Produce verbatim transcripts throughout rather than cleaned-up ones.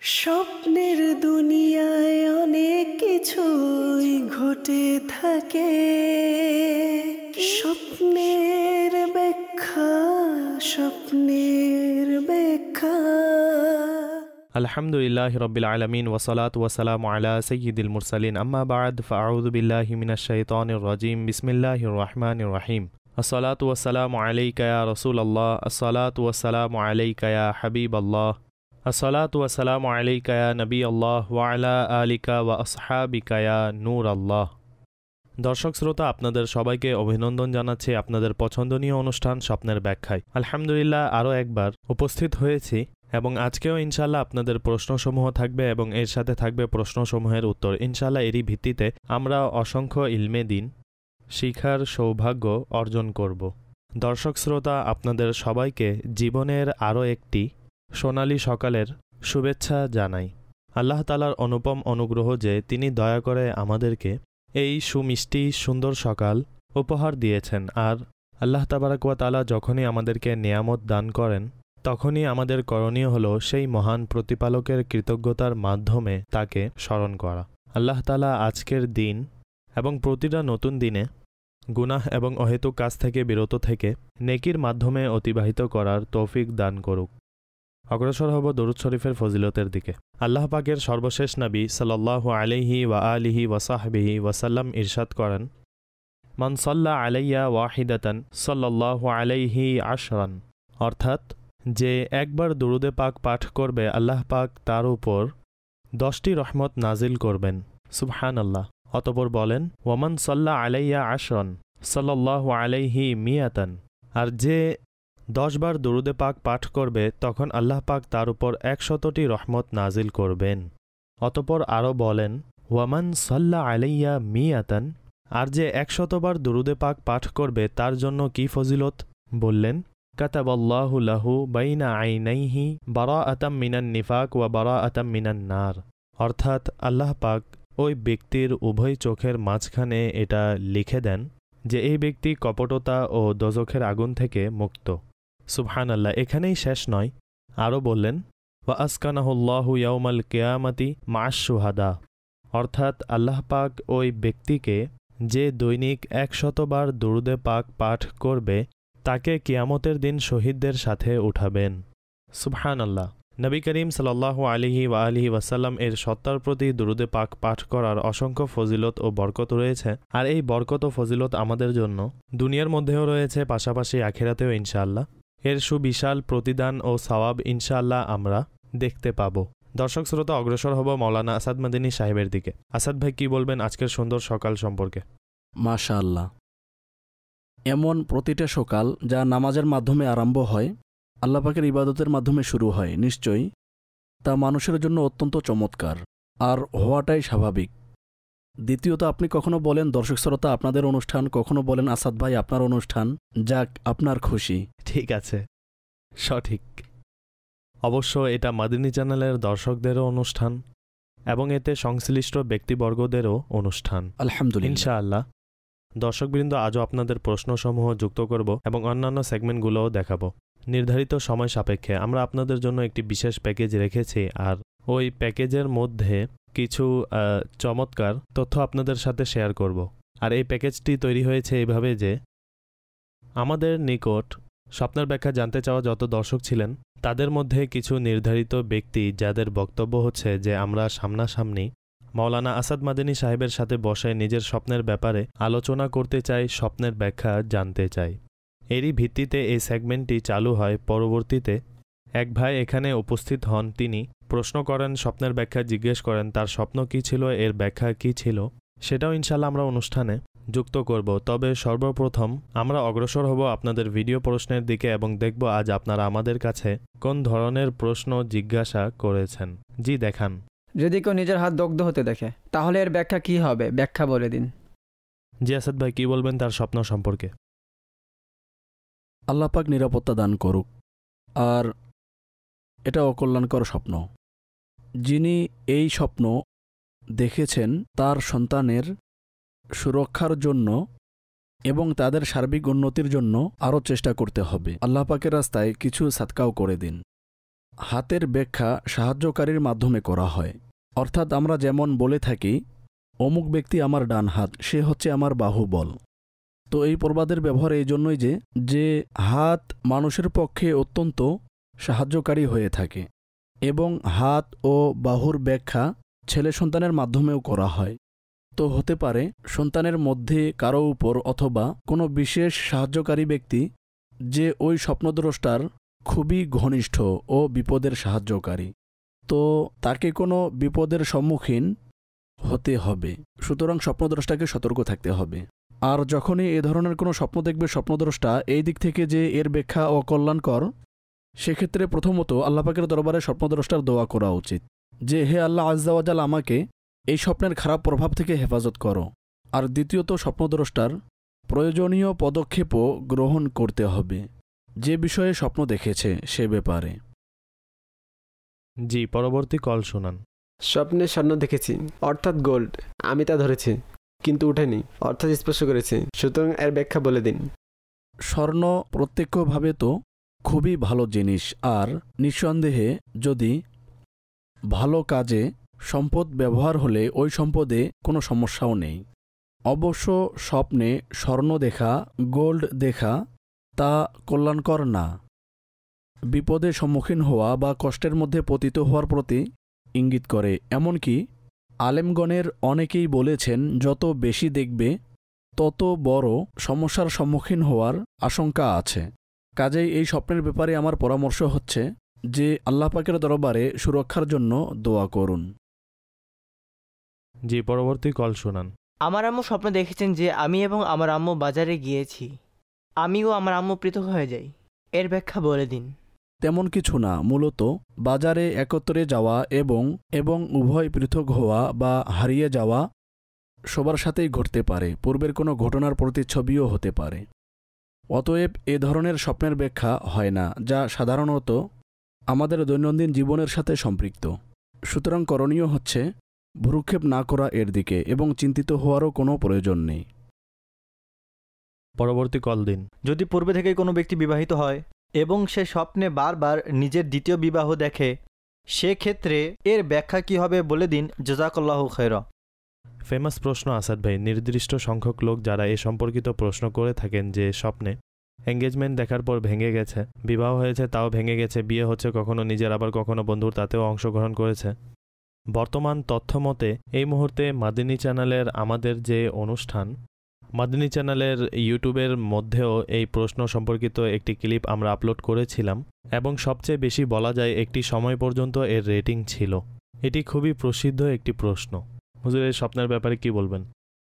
স্বপ্নের দুনিয়ায় অনেক কিছুই ঘটে থাকে, স্বপ্নের ব্যাখ্যা স্বপ্নের ব্যাখ্যা। আলহামদুলিল্লাহি রাব্বিল আলামিন ওয়াসসালাতু ওয়াসসালামু আলা সাইয়্যিদিল মুরসালিন আম্মা বা'দ ফাআউযু বিল্লাহি মিনাশ শাইতানির রাজীম বিসমিল্লাহির রহমানির রহিম। আসসালাতু ওয়াসসালামু আলাইকা ইয়া রাসূলুল্লাহ, আসসালাতু ওয়াসসালামু আলাইকা ইয়া হাবিবাল্লাহ, আসসালাতু ওয়াসসালামু আলাইকা ইয়া নবিয়াল্লাহ ওয়া আলা আলিকা ওয়া আসহাবিকা ইয়া নূরাল্লাহ। দর্শক শ্রোতা, আপনাদের সবাইকে অভিনন্দন জানাচ্ছি আপনাদের পছন্দনীয় অনুষ্ঠান স্বপ্নের ব্যাখ্যায়। আলহামদুলিল্লাহ আরও একবার উপস্থিত হয়েছি এবং আজকেও ইনশাল্লাহ আপনাদের প্রশ্নসমূহ থাকবে এবং এর সাথে থাকবে প্রশ্নসমূহের উত্তর। ইনশাল্লাহ এরই ভিত্তিতে আমরা অসংখ্য ইলমে দিন শিখার সৌভাগ্য অর্জন করব। দর্শক শ্রোতা, আপনাদের সবাইকে জীবনের আরও একটি সোনালী সকালের শুভেচ্ছা জানাই। আল্লাহ তাআলার অনুপম অনুগ্রহ যে তিনি দয়া করে আমাদেরকে এই সুমিষ্টি সুন্দর সকাল উপহার দিয়েছেন। আর আল্লাহ তাবারাক ওয়া তাআলা যখনই আমাদেরকে নেয়ামত দান করেন তখনই আমাদের করণীয় হলো সেই মহান প্রতিপালকের কৃতজ্ঞতার মাধ্যমে তাকে স্মরণ করা। আল্লাহ তাআলা আজকের দিন এবং প্রতিটা নতুন দিনে গুনাহ এবং অহেতুক কাজ থেকে বিরত থেকে নেকির মাধ্যমে অতিবাহিত করার তৌফিক দান করুক। অগ্রসর হব দরুদ শরীফের ফজিলতের দিকে। আল্লাহ পাকের সর্বশেষ নবী সাল্লাল্লাহু আলাইহি ওয়া আলিহি ওয়া সাহবিহি ওয়াসাল্লাম ইরশাদ করেন, মান সাল্লা আলাইয়া ওয়াহিদাতান সাল্লাল্লাহু আলাইহি আশরান, অর্থাৎ যে একবার দুরুদে পাক পাঠ করবে আল্লাহ পাক তার উপর দশটি রহমত নাজিল করবেন। সুবহানাল্লাহ। অতঃপর বলেন, ওয়ামান সাল্লা আলাইয়া আশরান সাল্লাল্লাহু আলাইহি মিয়াতান, আর যে দশবার দুরুদে পাক পাঠ করবে তখন আল্লাহ পাক তার উপর একশতটি রহমত নাজিল করবেন। অতঃপর আরও বলেন, ওয়ামান সাল্লা আলাইয়া মিয়াতান, আর যে একশতবার দুরুদে পাক পাঠ করবে তার জন্য কি ফজিলত? বললেন, কাতাবাল্লাহু লাহু বাইনা আইনাইহি বারাআতাম মিনান নিফাক ওয়া বারাআতাম মিনান নার, অর্থাৎ আল্লাহ পাক ওই ব্যক্তির উভয় চোখের মাঝখানে এটা লিখে দেন যে এই ব্যক্তি কপটতা ও দোজখের আগুন থেকে মুক্ত। সুবহানাল্লাহ। এখানেই শেষ নয়, আরও বললেন, ওয়া আসকানাহুল্লাহু ইয়াউমাল কিয়ামাতি মা'আশ শুহাদা, অর্থাৎ আল্লাহ পাক ওই ব্যক্তিকে যে দৈনিক একশতবার দুরুদে পাক পাঠ করবে তাকে কিয়ামতের দিন শহীদদের সাথে উঠাবেন। সুবহানাল্লাহ। নবী করিম সাল্লাল্লাহু আলাইহি ওয়া আলিহি ওয়াসাল্লাম এর সত্তার প্রতি দুরুদে পাক পাঠ করার অসংখ্য ফজিলত ও বরকত রয়েছে। আর এই বরকত ও ফজিলত আমাদের জন্য দুনিয়ার মধ্যেও রয়েছে, পাশাপাশি আখিরাতেও ইনশাআল্লাহ এর সুবিশাল প্রতিদান ও সওয়াব ইনশাআল্লাহ আমরা দেখতে পাব। দর্শক শ্রোতা, অগ্রসর হব মাওলানা আসাদ মাদানী সাহেবের দিকে। আসাদ ভাই কি বলবেন আজকের সুন্দর সকাল সম্পর্কে? মাশাআল্লাহ। এমন প্রতিটা সকাল যা নামাজের মাধ্যমে আরম্ভ হয়, আল্লাহ পাকের ইবাদতের মাধ্যমে শুরু হয়, নিশ্চয়ই তা মানুষের জন্য অত্যন্ত চমৎকার আর হওয়াটাই স্বাভাবিক। দ্বিতীয়ত, আপনি কখনো বলেন দর্শক শ্রোতা আপনাদের অনুষ্ঠান, কখনো বলেন আসাদ ভাই আপনার অনুষ্ঠান, যাক আপনার খুশি। ঠিক আছে, সঠিক। অবশ্য এটা মাদিনী চ্যানেলের দর্শকদেরও অনুষ্ঠান এবং এতে সংশ্লিষ্ট ব্যক্তিবর্গদেরও অনুষ্ঠান। আলহামদুলিল্লাহ। ইনশাআল্লাহ দর্শকবৃন্দ, আজও আপনাদের প্রশ্নসমূহ যুক্ত করব এবং অন্যান্য সেগমেন্টগুলোও দেখাবো। নির্ধারিত সময় সাপেক্ষে আমরা আপনাদের জন্য একটি বিশেষ প্যাকেজ রেখেছি, আর ওই প্যাকেজের মধ্যে কিছু চমৎকার তথ্য আপনাদের সাথে শেয়ার করব। আর এই প্যাকেজটি তৈরি হয়েছে এইভাবে যে আমাদের নিকট স্বপ্নের ব্যাখ্যা জানতে চাওয়া যত দর্শক ছিলেন তাদের মধ্যে কিছু নির্ধারিত ব্যক্তি যাদের বক্তব্য হচ্ছে যে আমরা সামনাসামনি মাওলানা আসাদ মাদানী সাহেবের সাথে বসে নিজের স্বপ্নের ব্যাপারে আলোচনা করতে চাই, স্বপ্নের ব্যাখ্যা জানতে চাই। এরই ভিত্তিতে এই সেগমেন্টটি চালু হয়। পরবর্তীতে এক ভাই এখানে উপস্থিত হন, তিনি প্রশ্ন করেন, স্বপ্নের ব্যাখ্যা জিজ্ঞেস করেন, তার স্বপ্ন কী ছিল, এর ব্যাখ্যা কী ছিল, সেটাও ইনশাল্লাহ আমরা অনুষ্ঠানে যুক্ত করব। তবে সর্বপ্রথম আমরা অগ্রসর হব আপনাদের ভিডিও প্রশ্নের দিকে এবং দেখব আজ আপনারা আমাদের কাছে কোন ধরনের প্রশ্ন জিজ্ঞাসা করেছেন। জি দেখান। যদি কেউ নিজের হাত দগ্ধ হতে দেখে তাহলে এর ব্যাখ্যা কি হবে, ব্যাখ্যা বলে দিন। জি আসাদ ভাই কি বলবেন তার স্বপ্ন সম্পর্কে? আল্লাহ পাক নিরাপত্তা দান করুক। আর এটা অকল্যাণকর স্বপ্ন। যিনি এই স্বপ্ন দেখেছেন তার সন্তানের সুরক্ষার জন্য এবং তাদের সার্বিক উন্নতির জন্য আরও চেষ্টা করতে হবে। আল্লাহ পাকের রাস্তায় কিছু সাদকাও করে দিন। হাতের ব্যাখ্যা সাহায্যকারীর মাধ্যমে করা হয়। অর্থাৎ আমরা যেমন বলে থাকি, অমুক ব্যক্তি আমার ডান হাত, সে হচ্ছে আমার বাহুবল। তো এই প্রবাদের ব্যবহার এই জন্যই যে যে হাত মানুষের পক্ষে অত্যন্ত সাহায্যকারী হয়ে থাকে, এবং হাত ও বাহুর ব্যাখ্যা ছেলে সন্তানের মাধ্যমেও করা হয়। তো হতে পারে সন্তানের মধ্যে কারো উপর অথবা কোনো বিশেষ সাহায্যকারী ব্যক্তি যে ওই স্বপ্নদ্রষ্টার খুবই ঘনিষ্ঠ ও বিপদের সাহায্যকারী, তো তাকে কোনো বিপদের সম্মুখীন হতে হবে। সুতরাং স্বপ্নদ্রষ্টাকে সতর্ক থাকতে হবে। আর যখনই এ ধরনের কোনো স্বপ্ন দেখবে স্বপ্নদ্রষ্টা এই দিক থেকে যে এর ব্যাখ্যা অকল্যাণকর, সেক্ষেত্রে প্রথমত আল্লাহ পাকের দরবারে স্বপ্নদ্রষ্টার দোয়া করা উচিত যে, হে আল্লাহ আজ্জা ওয়াজাল, আমাকে এই স্বপ্নের খারাপ প্রভাব থেকে হেফাজত করো। আর দ্বিতীয়ত স্বপ্নদ্রষ্টার প্রয়োজনীয় পদক্ষেপও গ্রহণ করতে হবে যে বিষয়ে স্বপ্ন দেখেছে সে ব্যাপারে। জি, পরবর্তী কল শুনান। স্বপ্নে স্বর্ণ দেখেছি, অর্থাৎ গোল্ড। আমি তা ধরেছি কিন্তু উঠেনি, অর্থাৎ স্পর্শ করেছি। সুতরাং এর ব্যাখ্যা বলে দিন। স্বর্ণ প্রত্যক্ষভাবে তো খুবই ভালো জিনিস, আর নিঃসন্দেহে যদি ভালো কাজে সম্পদ ব্যবহার হলে ওই সম্পদে কোনো সমস্যাও নেই। অবশ্য স্বপ্নে স্বর্ণ দেখা, গোল্ড দেখা তা কল্যাণকর না। বিপদের সম্মুখীন হওয়া বা কষ্টের মধ্যে পতিত হওয়ার প্রতি ইঙ্গিত করে। এমনকি আলেমগণের অনেকেই বলেছেন, যত বেশি দেখবে তত বড় সমস্যার সম্মুখীন হওয়ার আশঙ্কা আছে। কাজেই এই স্বপ্নের ব্যাপারে আমার পরামর্শ হচ্ছে যে আল্লাহ পাকের দরবারে সুরক্ষার জন্য দোয়া করুন। জি, পরবর্তী কল শুনান। আমার আম্মু স্বপ্ন দেখেছেন যে আমি এবং আমার আম্মু বাজারে গিয়েছি, আমি ও আমার আম্মু পৃথক হয়ে যাই। এর ব্যাখ্যা বলে দিন। তেমন কিছু না, মূলত বাজারে একত্রে যাওয়া এবং এবং উভয় পৃথক হওয়া বা হারিয়ে যাওয়া সবার সাথেই ঘটতে পারে। পূর্বের কোনো ঘটনার প্রতিচ্ছবিও হতে পারে। অতএব এ ধরনের স্বপ্নের ব্যাখ্যা হয় না, যা সাধারণত আমাদের দৈনন্দিন জীবনের সাথে সম্পৃক্ত। সুতরাং করণীয় হচ্ছে ভ্রুক্ষেপ না করা এর দিকে, এবং চিন্তিত হওয়ারও কোনো প্রয়োজন নেই। পরবর্তী কল দিন। যদি পূর্বে থেকে কোনো ব্যক্তি বিবাহিত হয় এবং সে স্বপ্নে বারবার নিজের দ্বিতীয় বিবাহ দেখে, সেক্ষেত্রে এর ব্যাখ্যা কী হবে বলে দিন। জাযাকাল্লাহু খায়রা। ফেমাস প্রশ্ন আসাদ ভাই। নির্দিষ্ট সংখ্যক লোক যারা এ সম্পর্কিত প্রশ্ন করে থাকেন যে স্বপ্নে এঙ্গেজমেন্ট দেখার পর ভেঙে গেছে, বিবাহ হয়েছে তাও ভেঙে গেছে, বিয়ে হচ্ছে কখনো নিজের আবার কখনো বন্ধুর, তাতেও অংশগ্রহণ করেছে। বর্তমান তথ্য মতে এই মুহূর্তে মাদিনী চ্যানেলের আমাদের যে অনুষ্ঠান, মাদিনী চ্যানেলের ইউটিউবের মধ্যেও এই প্রশ্ন সম্পর্কিত একটি ক্লিপ আমরা আপলোড করেছিলাম, এবং সবচেয়ে বেশি বলা যায় একটি সময় পর্যন্ত এর রেটিং ছিল। এটি খুবই প্রসিদ্ধ একটি প্রশ্ন। হুজুর, এই স্বপ্নের ব্যাপারে কি বলবেন?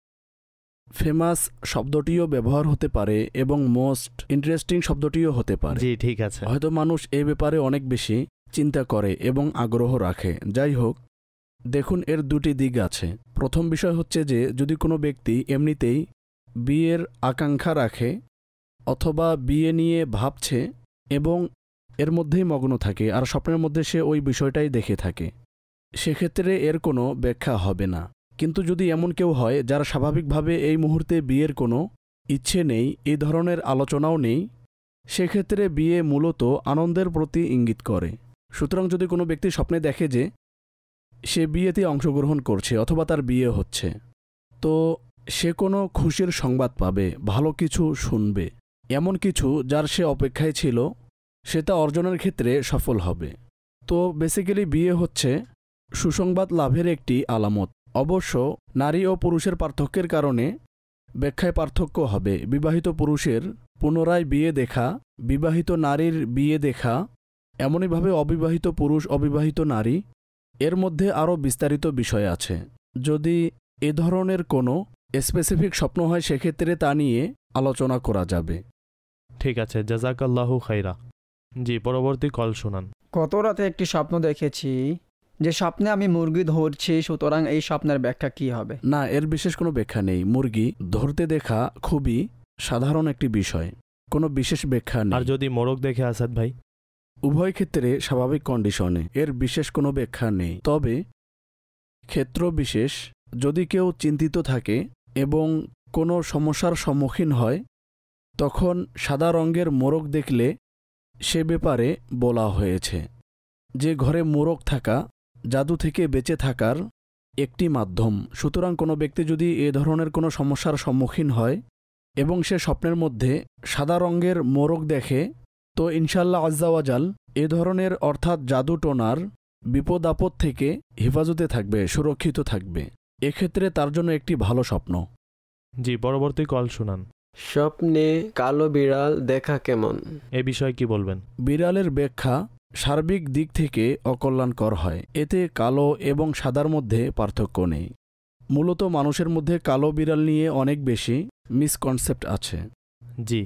ফেমাস শব্দটিও ব্যবহার হতে পারে এবং মোস্ট ইন্টারেস্টিং শব্দটিও হতে পারে। জি, ঠিক আছে। হয়তো মানুষ এ ব্যাপারে অনেক বেশি চিন্তা করে এবং আগ্রহ রাখে। যাই হোক, দেখুন, এর দুটি দিক আছে। প্রথম বিষয় হচ্ছে যে যদি কোনো ব্যক্তি এমনিতেই বিয়ের আকাঙ্ক্ষা রাখে অথবা বিয়ে নিয়ে ভাবছে এবং এর মধ্যেই মগ্ন থাকে, আর স্বপ্নের মধ্যে সে ওই বিষয়টাই দেখে থাকে, সেক্ষেত্রে এর কোনো ব্যাখ্যা হবে না। কিন্তু যদি এমন কেউ হয় যার স্বাভাবিকভাবে এই মুহূর্তে বিয়ের কোনো ইচ্ছে নেই, এই ধরনের আলোচনাও নেই, সেক্ষেত্রে বিয়ে মূলত আনন্দের প্রতি ইঙ্গিত করে। সুতরাং যদি কোনো ব্যক্তি স্বপ্নে দেখে যে সে বিয়েতে অংশগ্রহণ করছে অথবা তার বিয়ে হচ্ছে, তো সে কোনো খুশির সংবাদ পাবে, ভালো কিছু শুনবে, এমন কিছু যার সে অপেক্ষায় ছিল, সেটা অর্জনের ক্ষেত্রে সফল হবে। তো বেসিক্যালি বিয়ে হচ্ছে সুসংবাদ লাভের একটি আলামত। অবশ্য নারী ও পুরুষের পার্থক্যের কারণে ব্যাখ্যায় পার্থক্য হবে। বিবাহিত পুরুষের পুনরায় বিয়ে দেখা, বিবাহিত নারীর বিয়ে দেখা, এমনইভাবে অবিবাহিত পুরুষ, অবিবাহিত নারী, এর মধ্যে আরও বিস্তারিত বিষয় আছে। যদি এ ধরনের কোনো স্পেসিফিক স্বপ্ন হয় সেক্ষেত্রে তা নিয়ে আলোচনা করা যাবে। ঠিক আছে, জাযাকাল্লাহু খাইরা। জি, পরবর্তী কল শুনান। গত রাতে একটি স্বপ্ন দেখেছি যে স্বপ্নে আমি মুরগি ধরছি, সুতরাং এই স্বপ্নের ব্যাখ্যা কি হবে? না, এর বিশেষ কোনো ব্যাখ্যা নেই। মুরগি ধরতে দেখা খুবই সাধারণ একটি বিষয়, কোনো বিশেষ ব্যাখ্যা নেই। আর যদি মোরগ দেখে আসাদ ভাই? উভয় ক্ষেত্রে স্বাভাবিক কন্ডিশনে, এর বিশেষ কোনো ব্যাখ্যা নেই। তবে ক্ষেত্র বিশেষ যদি কেউ চিন্তিত থাকে এবং কোনো সমস্যার সম্মুখীন হয়, তখন সাদা রঙের মোরগ দেখলে সে ব্যাপারে বলা হয়েছে। যে ঘরে মোরগ থাকা জাদু থেকে বেঁচে থাকার একটি মাধ্যম। সুতরাং কোনো ব্যক্তি যদি এ ধরনের কোনো সমস্যার সম্মুখীন হয় এবং সে স্বপ্নের মধ্যে সাদা রঙের মোরগ দেখে, তো ইনশাল্লাহ আজ্জাওয়াজাল এ ধরনের অর্থাৎ জাদু টোনার বিপদ আপদ থেকে হেফাজতে থাকবে, সুরক্ষিত থাকবে। এক্ষেত্রে তার জন্য একটি ভালো স্বপ্ন। জি, পরবর্তী কল শুনান। স্বপ্নে কালো বিড়াল দেখা কেমন? এ বিষয়ে কি বলবেন? বিড়ালের ব্যাখ্যা সার্বিক দিক থেকে অকল্যাণকর হয়। এতে কালো এবং সাদার মধ্যে পার্থক্য নেই। মূলত মানুষের মধ্যে কালো বিড়াল নিয়ে অনেক বেশি মিসকনসেপ্ট আছে। জি,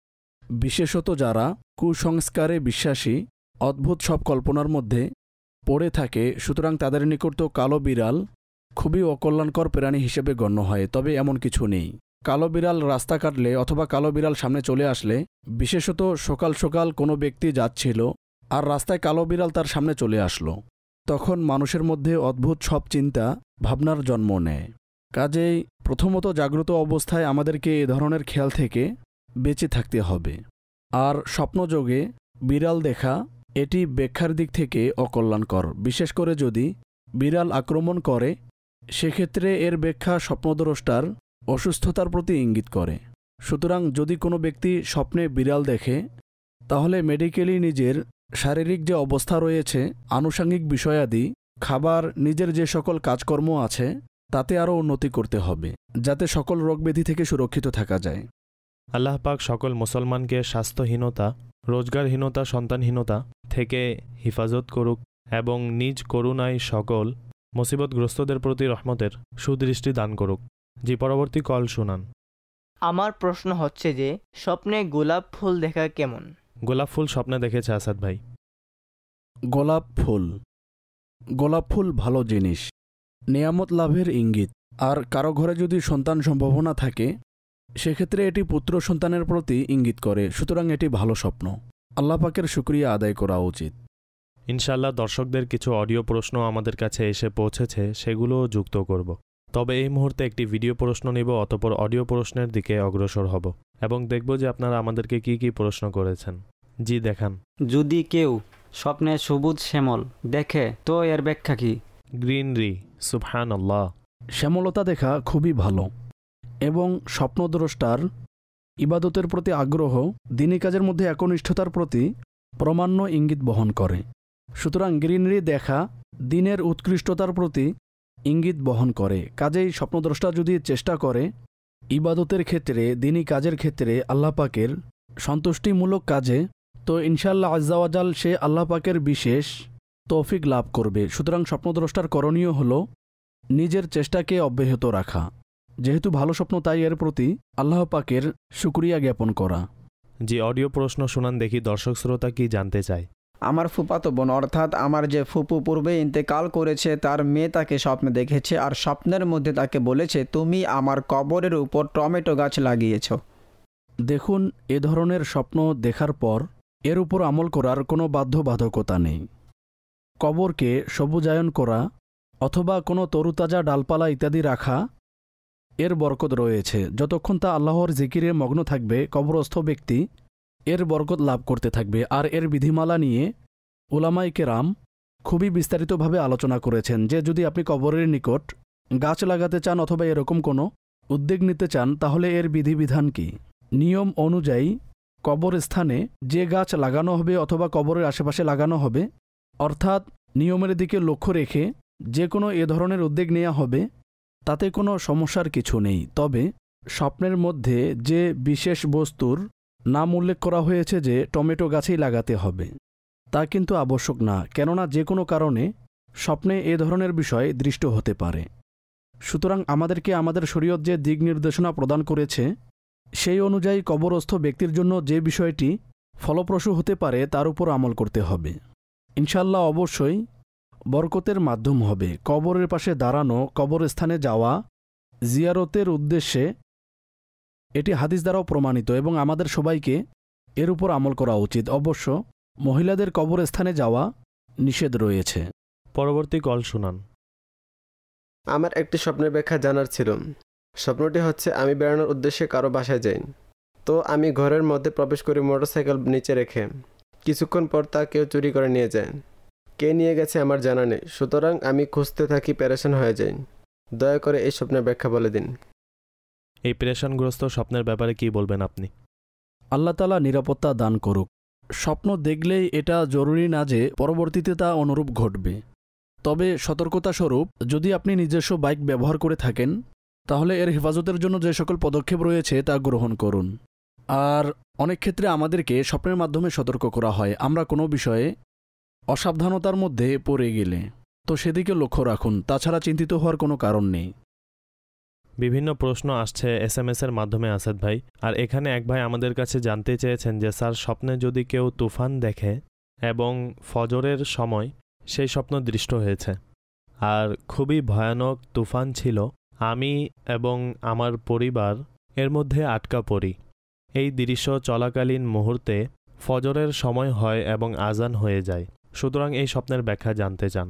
বিশেষত যারা কুসংস্কারে বিশ্বাসী, অদ্ভুত সব কল্পনার মধ্যে পড়ে থাকে। সুতরাং তাদের নিকট তো কালো বিড়াল খুবই অকল্যাণকর প্রাণী হিসেবে গণ্য হয়। তবে এমন কিছু নেই। কালো বিড়াল রাস্তা কাটলে অথবা কালো বিড়াল সামনে চলে আসলে, বিশেষত সকাল সকাল কোনো ব্যক্তি যাচ্ছিল আর রাস্তায় কালো বিড়াল তার সামনে চলে আসলো, তখন মানুষের মধ্যে অদ্ভুত সব চিন্তা ভাবনার জন্ম নেয়। কাজেই প্রথমত জাগ্রত অবস্থায় আমাদেরকে এ ধরনের খেয়াল থেকে বেঁচে থাকতে হবে। আর স্বপ্নযোগে বিড়াল দেখা এটি ব্যাখ্যার দিক থেকে অকল্যাণকর। বিশেষ করে যদি বিড়াল আক্রমণ করে, সেক্ষেত্রে এর ব্যাখ্যা স্বপ্নদ্রষ্টার অসুস্থতার প্রতি ইঙ্গিত করে। সুতরাং যদি কোনো ব্যক্তি স্বপ্নে বিড়াল দেখে, তাহলে মেডিকেলি নিজের শারীরিক যে অবস্থা রয়েছে, আনুষঙ্গিক বিষয়াদি, খাবার, নিজের যে সকল কাজকর্ম আছে, তাতে আরও উন্নতি করতে হবে, যাতে সকল রোগব্যাধি থেকে সুরক্ষিত থাকা যায়। আল্লাহ পাক সকল মুসলমানকে স্বাস্থ্যহীনতা, রোজগারহীনতা, সন্তানহীনতা থেকে হেফাজত করুক এবং নিজ করুণায় সকল মুসিবতগ্রস্তদের প্রতি রহমতের সুদৃষ্টি দান করুক। জি, পরবর্তী কল শুনান। আমার প্রশ্ন হচ্ছে যে স্বপ্নে গোলাপ ফুল দেখা কেমন? গোলাপ ফুল স্বপ্নে দেখেছে আসাদ ভাই। গোলাপ ফুল গোলাপ ফুল ভালো জিনিস, নেয়ামত লাভের ইঙ্গিত। আর কারো ঘরে যদি সন্তান সম্ভাবনা থাকে, সেক্ষেত্রে এটি পুত্র সন্তানের প্রতি ইঙ্গিত করে। সুতরাং এটি ভালো স্বপ্ন। আল্লাহ পাকের শুকরিয়া আদায় করা উচিত। ইনশাআল্লাহ দর্শকদের কিছু অডিও প্রশ্ন আমাদের কাছে এসে পৌঁছেছে, সেগুলোও যুক্ত করব। তবে এই মুহূর্তে একটি ভিডিও প্রশ্ন নিব, অতঃপর অডিও প্রশ্নের দিকে অগ্রসর হব এবং দেখব যে আপনারা আমাদেরকে কি কি প্রশ্ন করেছেন। জি, দেখান। যদি কেউ স্বপ্নে সবুজ শ্যামল দেখে, তো এর ব্যাখ্যা কি? গ্রিনরি, সুবহানাল্লাহ। শ্যামলতা দেখা খুবই ভালো এবং স্বপ্নদ্রষ্টার ইবাদতের প্রতি আগ্রহ, দিনী কাজের মধ্যে একনিষ্ঠতার প্রতি প্রমাণ্য ইঙ্গিত বহন করে। সুতরাং গ্রিনারি দেখা দিনের উৎকৃষ্টতার প্রতি ইঙ্গিত বহন করে। কাজেই স্বপ্নদ্রষ্টা যদি চেষ্টা করে ইবাদতের ক্ষেত্রে, দিনী কাজের ক্ষেত্রে আল্লাহ পাকের সন্তুষ্টিমূলক কাজে, তো ইনশাআল্লাহ আজ্জাওয়াজাল সে আল্লাহ পাকের বিশেষ তৌফিক লাভ করবে। সুতরাং স্বপ্নদ্রষ্টার করণীয় হল নিজের চেষ্টাকে অব্যাহত রাখা। যেহেতু ভালো স্বপ্ন, তাই এর প্রতি আল্লাহ পাকের শুকরিয়া জ্ঞাপন করা। জি, অডিও প্রশ্ন শুনান দেখি দর্শক শ্রোতা কি জানতে চায়। আমার ফুফাতো বোন অর্থাৎ আমার যে ফুপু পূর্বে ইন্তেকাল করেছে, তার মেয়ে তাকে স্বপ্নে দেখেছে আর স্বপ্নের মধ্যে তাকে বলেছে, তুমি আমার কবরের উপর টমেটো গাছ লাগিয়েছ। দেখুন, এ ধরনের স্বপ্ন দেখার পর এর উপর আমল করার কোনো বাধ্যবাধকতা নেই। কবরকে সবুজায়ন করা অথবা কোনো তরুতাজা ডালপালা ইত্যাদি রাখা, এর বরকত রয়েছে। যতক্ষণ তা আল্লাহর জিকিরে মগ্ন থাকবে, কবরস্থ ব্যক্তি এর বরকত লাভ করতে থাকবে। আর এর বিধিমালা নিয়ে উলামায়ে কেরাম খুবই বিস্তারিতভাবে আলোচনা করেছেন যে যদি আপনি কবরের নিকট গাছ লাগাতে চান অথবা এরকম কোনো উদ্যোগ নিতে চান, তাহলে এর বিধিবিধান কি। নিয়ম অনুযায়ী কবরস্থানে যে গাছ লাগানো হবে অথবা কবরের আশেপাশে লাগানো হবে, অর্থাৎ নিয়মের দিকে লক্ষ্য রেখে যে কোনো এ ধরনের উদ্যোগ নেওয়া হবে, তাতে কোনো সমস্যার কিছু নেই। তবে স্বপ্নের মধ্যে যে বিশেষ বস্তুর নাম উল্লেখ করা হয়েছে যে টমেটো গাছেই লাগাতে হবে, তা কিন্তু আবশ্যক না, কেননা যে কোনো কারণে স্বপ্নে এ ধরনের বিষয় দৃষ্ট হতে পারে। সুতরাং আমাদেরকে আমাদের শরীয়ত যে দিক নির্দেশনা প্রদান করেছে, সেই অনুযায়ী কবরস্থ ব্যক্তির জন্য যে বিষয়টি ফলপ্রসূ হতে পারে তার উপর আমল করতে হবে। ইনশাল্লাহ অবশ্যই বরকতের মাধ্যম হবে। কবরের পাশে দাঁড়ানো, কবরস্থানে যাওয়া জিয়ারতের উদ্দেশ্যে, এটি হাদিস দ্বারাও প্রমাণিত এবং আমাদের সবাইকে এর উপর আমল করা উচিত। অবশ্য মহিলাদের কবরস্থানে যাওয়া নিষেধ রয়েছে। পরবর্তী কল শুনান। আমার একটি স্বপ্নের ব্যাখ্যা জানার ছিল। স্বপ্নটি হচ্ছে আমি বেড়ানোর উদ্দেশ্যে কারো বাসায় যাই, তো আমি ঘরের মধ্যে প্রবেশ করি মোটরসাইকেল নিচে রেখে। কিছুক্ষণ পর তা কেউ চুরি করে নিয়ে যায়। কে নিয়ে গেছে আমার জানা নেই, সুতরাং আমি খুঁজতে থাকি, পেরেশান হয়ে যাই। দয়া করে এই স্বপ্নের ব্যাখ্যা বলে দিন। এই পেরেশানগ্রস্ত স্বপ্নের ব্যাপারে কি বলবেন আপনি? আল্লাহ তাআলা নিরাপত্তা দান করুক। স্বপ্ন দেখলেই এটা জরুরি না যে পরবর্তীতে তা অনুরূপ ঘটবে। তবে সতর্কতাস্বরূপ যদি আপনি নিজস্ব বাইক ব্যবহার করে থাকেন তাহলে এর হেফাজতের জন্য যে সকল পদক্ষেপ রয়েছে তা গ্রহণ করুন। আর অনেক ক্ষেত্রে আমাদেরকে স্বপ্নের মাধ্যমে সতর্ক করা হয় আমরা কোনো বিষয়ে অসাবধানতার মধ্যে পড়ে গেলে, তো সেদিকে লক্ষ্য রাখুন। তাছাড়া চিন্তিত হওয়ার কোনো কারণ নেই। বিভিন্ন প্রশ্ন আসছে এস এম এস এর মাধ্যমে আসাদ ভাই, আর এখানে এক ভাই আমাদের কাছে জানতে চেয়েছেন যে স্যার, স্বপ্নে যদি কেউ তুফান দেখে এবং ফজরের সময় সেই স্বপ্ন দৃষ্ট হয়েছে আর খুবই ভয়ানক তুফান ছিল, আমি এবং আমার পরিবার এর মধ্যে আটকা পড়ি। এই দৃশ্য চলাকালীন মুহূর্তে ফজরের সময় হয় এবং আজান হয়ে যায়, সুতরাং এই স্বপ্নের ব্যাখ্যা জানতে চান।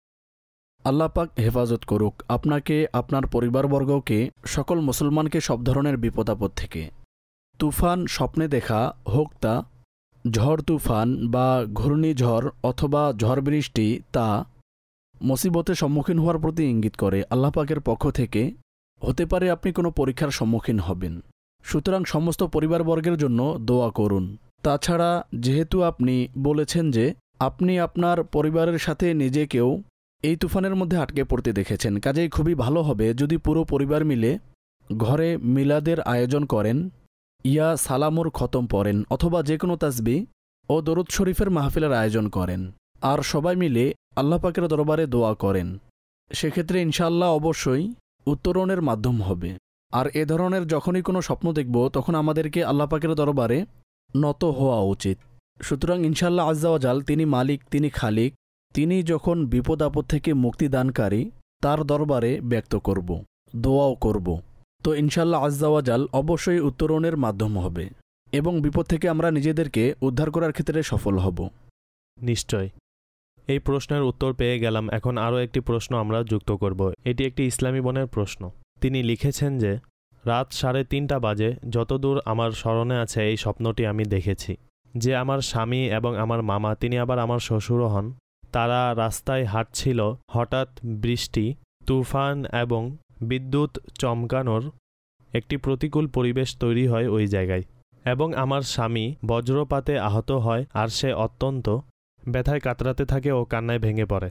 আল্লাহ পাক হেফাজত করুক আপনাকে, আপনার পরিবারবর্গকে, সকল মুসলমানকে সব ধরনের বিপদ আপদ থেকে। তুফান স্বপ্নে দেখা হোক তা ঝড় তুফান বা ঘূর্ণিঝড় অথবা ঝড় বৃষ্টি, তা মুসিবতের সম্মুখীন হওয়ার প্রতি ইঙ্গিত করে। আল্লাহ পাকের পক্ষ থেকে হতে পারে আপনি কোনো পরীক্ষার সম্মুখীন হবেন, সুতরাং সমস্ত পরিবারবর্গের জন্য দোয়া করুন। তাছাড়া যেহেতু আপনি বলেছেন যে আপনি আপনার পরিবারের সাথে নিজেকেও এই তুফানের মধ্যে আটকে পড়তে দেখেছেন, কাজেই খুবই ভালো হবে যদি পুরো পরিবার মিলে ঘরে মিলাদের আয়োজন করেন, ইয়া সালামুর খতম পড়েন অথবা যে কোনো তাসবিহ ও দরুদ শরীফের মাহফিলের আয়োজন করেন আর সবাই মিলে আল্লাহ পাকের দরবারে দোয়া করেন। সেক্ষেত্রে ইনশাআল্লাহ অবশ্যই উত্তরণের মাধ্যম হবে। আর এ ধরনের যখনই কোনো স্বপ্ন দেখব তখন আমাদেরকে আল্লাহ পাকের দরবারে নত হওয়া উচিত। সুতরাং ইনশাআল্লাহ আজ্জা ওয়া জাল তিনি মালিক, তিনি খালিক, তিনি যখন বিপদ আপদ থেকে মুক্তিদানকারী তার দরবারে ব্যক্ত করব, দোয়াও করব, তো ইনশাআল্লাহ আজ্জা ওয়া জাল অবশ্যই উত্তরণের মাধ্যম হবে এবং বিপদ থেকে আমরা নিজেদেরকে উদ্ধার করার ক্ষেত্রে সফল হব। নিশ্চয়। এই প্রশ্নের উত্তর পেয়ে গেলাম, এখন আরও একটি প্রশ্ন আমরা যুক্ত করব। এটি একটি ইসলামী বোনের প্রশ্ন। তিনি লিখেছেন যে রাত সাড়ে তিনটা বাজে, যতদূর আমার স্মরণে আছে এই স্বপ্নটি আমি দেখেছি যে আমার স্বামী এবং আমার মামা, তিনি আবার আমার শ্বশুরও হন, তারা রাস্তায় হাঁটছিল। হঠাৎ বৃষ্টি, তুফান এবং বিদ্যুৎ চমকানোর একটি প্রতিকূল পরিবেশ তৈরি হয় ওই জায়গায় এবং আমার স্বামী বজ্রপাতে আহত হয় আর সে অত্যন্ত ব্যথায় কাতরাতে থাকে ও কান্নায় ভেঙে পড়ে।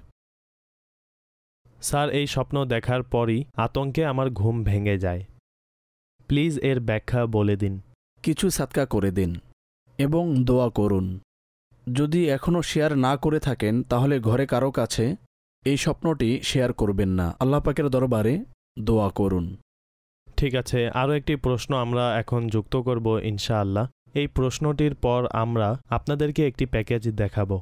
স্যার, এই স্বপ্ন দেখার পরই আতঙ্কে আমার ঘুম ভেঙে যায়। প্লিজ এর ব্যাখ্যা বলে দিন। কিছু সাদকা করে দিন এবং দোয়া করুন। যদি এখনও শেয়ার না করে থাকেন তাহলে ঘরে কারো কাছে এই স্বপ্নটি শেয়ার করবেন না, আল্লাহ পাকের দরবারে দোয়া করুন। ঠিক আছে, আরও একটি প্রশ্ন আমরা এখন যুক্ত করব ইনশাআল্লাহ। এই প্রশ্নটির পর আমরা আপনাদেরকে একটি প্যাকেজ দেখাবো।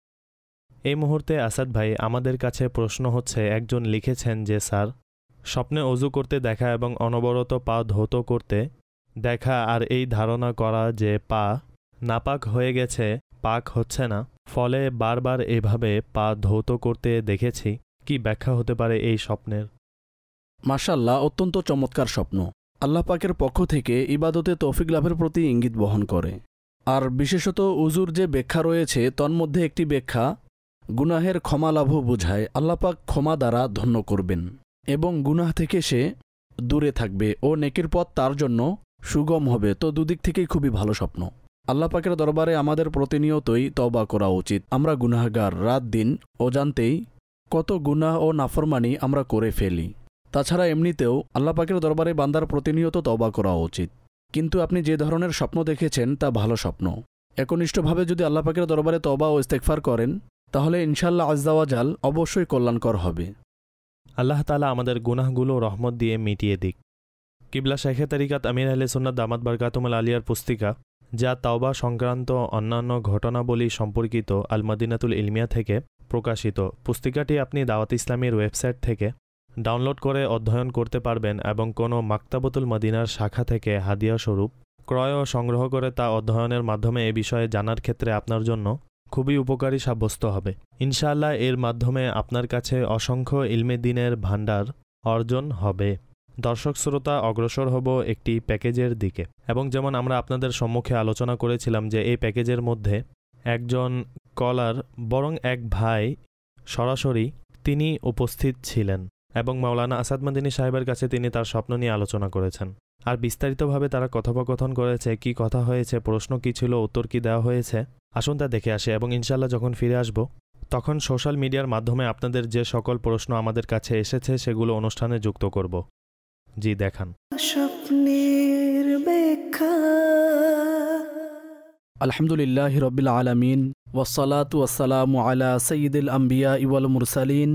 এই মুহূর্তে আসাদ ভাই আমাদের কাছে প্রশ্ন হচ্ছে, একজন লিখেছেন যে স্যার, স্বপ্নে অজু করতে দেখা এবং অনবরত পা ধৌত করতে দেখা আর এই ধারণা করা যে পা নাপাক হয়ে গেছে, পাক হচ্ছে না, ফলে বারবার এভাবে পা ধৌত করতে দেখেছি, কি ব্যাখ্যা হতে পারে এই স্বপ্নের? মাশাআল্লাহ, অত্যন্ত চমৎকার স্বপ্ন। আল্লাহ পাকের পক্ষ থেকে ইবাদতে তৌফিক লাভের প্রতি ইঙ্গিত বহন করে। আর বিশেষত উজুর যে ব্যাখ্যা রয়েছে তন্মধ্যে একটি ব্যাখ্যা গুনাহের ক্ষমা লাভও বোঝায়। আল্লাহ পাক ক্ষমা দ্বারা ধন্য করবেন এবং গুনাহ থেকে সে দূরে থাকবে ও নেকির পথ তার জন্য সুগম হবে। তো দুদিক থেকেই খুবই ভালো স্বপ্ন। আল্লাহ পাকের দরবারে আমাদের প্রতিনিয়তই তওবা করা উচিত। আমরা গুনাহগার, রাত দিন অজান্তেই কত গুনাহ ও নাফরমানি আমরা করে ফেলি। তাছাড়া এমনিতেও আল্লাহ পাকের দরবারে বান্দার প্রতিনিয়ত তওবা করা উচিত। কিন্তু আপনি যে ধরনের স্বপ্ন দেখেছেন তা ভালো স্বপ্ন। একনিষ্ঠভাবে যদি আল্লাহ পাকের দরবারে তওবা ও ইস্তেগফার করেন তাহলে ইনশাআল্লাহ আজ্জা ওয়া জাল অবশ্যই কল্যাণকর হবে। আল্লাহ তাআলা আমাদের গুনাহগুলো রহমত দিয়ে মিটিয়ে দিক। কিবলা শেখে তরিকাত আমির আহলে সুন্নাত দামাত বারকাতুহুল আলিয়ার পুস্তিকা, যা তাওবা সংক্রান্ত অন্যান্য ঘটনাবলী সম্পর্কিত আল মাদিনাতুল ইলমিয়া থেকে প্রকাশিত। পুস্তিকাটি আপনি দাওয়াত ইসলামীর ওয়েবসাইট থেকে ডাউনলোড করে অধ্যয়ন করতে পারবেন এবং কোনো মাকতাবতুল মদিনার শাখা থেকে হাদিয়া স্বরূপ ক্রয় ও সংগ্রহ করে তা অধ্যয়নের মাধ্যমে এ বিষয়ে জানার ক্ষেত্রে আপনার জন্য খুবই উপকারী সাব্যস্ত হবে। ইনশাআল্লাহ এর মাধ্যমে আপনার কাছে অসংখ্য ইলমে দ্বীনের ভাণ্ডার অর্জন হবে। দর্শক শ্রোতা, অগ্রসর হব একটি প্যাকেজের দিকে এবং যেমন আমরা আপনাদের সম্মুখে আলোচনা করেছিলাম যে এই প্যাকেজের মধ্যে একজন কলার বরং এক ভাই সরাসরি তিনি উপস্থিত ছিলেন এবং মাওলানা আসাদ মাদিনী সাহেবের কাছে তিনি তার স্বপ্ন নিয়ে আলোচনা করেছেন। আর বিস্তারিতভাবে তারা কথোপকথন করেছে, কি কথা হয়েছে, প্রশ্ন কি ছিল, উত্তর কি দেওয়া হয়েছে। আসুন তা দেখে আসে এবং ইনশাল্লাহ যখন ফিরে আসব তখন সোশ্যাল মিডিয়ার মাধ্যমে আপনাদের যে সকল প্রশ্ন আমাদের কাছে এসেছে সেগুলো অনুষ্ঠানে যুক্ত করব। জি দেখান। স্বপ্নের ব্যাখ্যা। আলহামদুলিল্লাহ রব্বিল আলামিন ওয়াসসালাতু ওয়াসসালামু আলা সাইয়্যিদিল আম্বিয়া ওয়াল মুরসালিন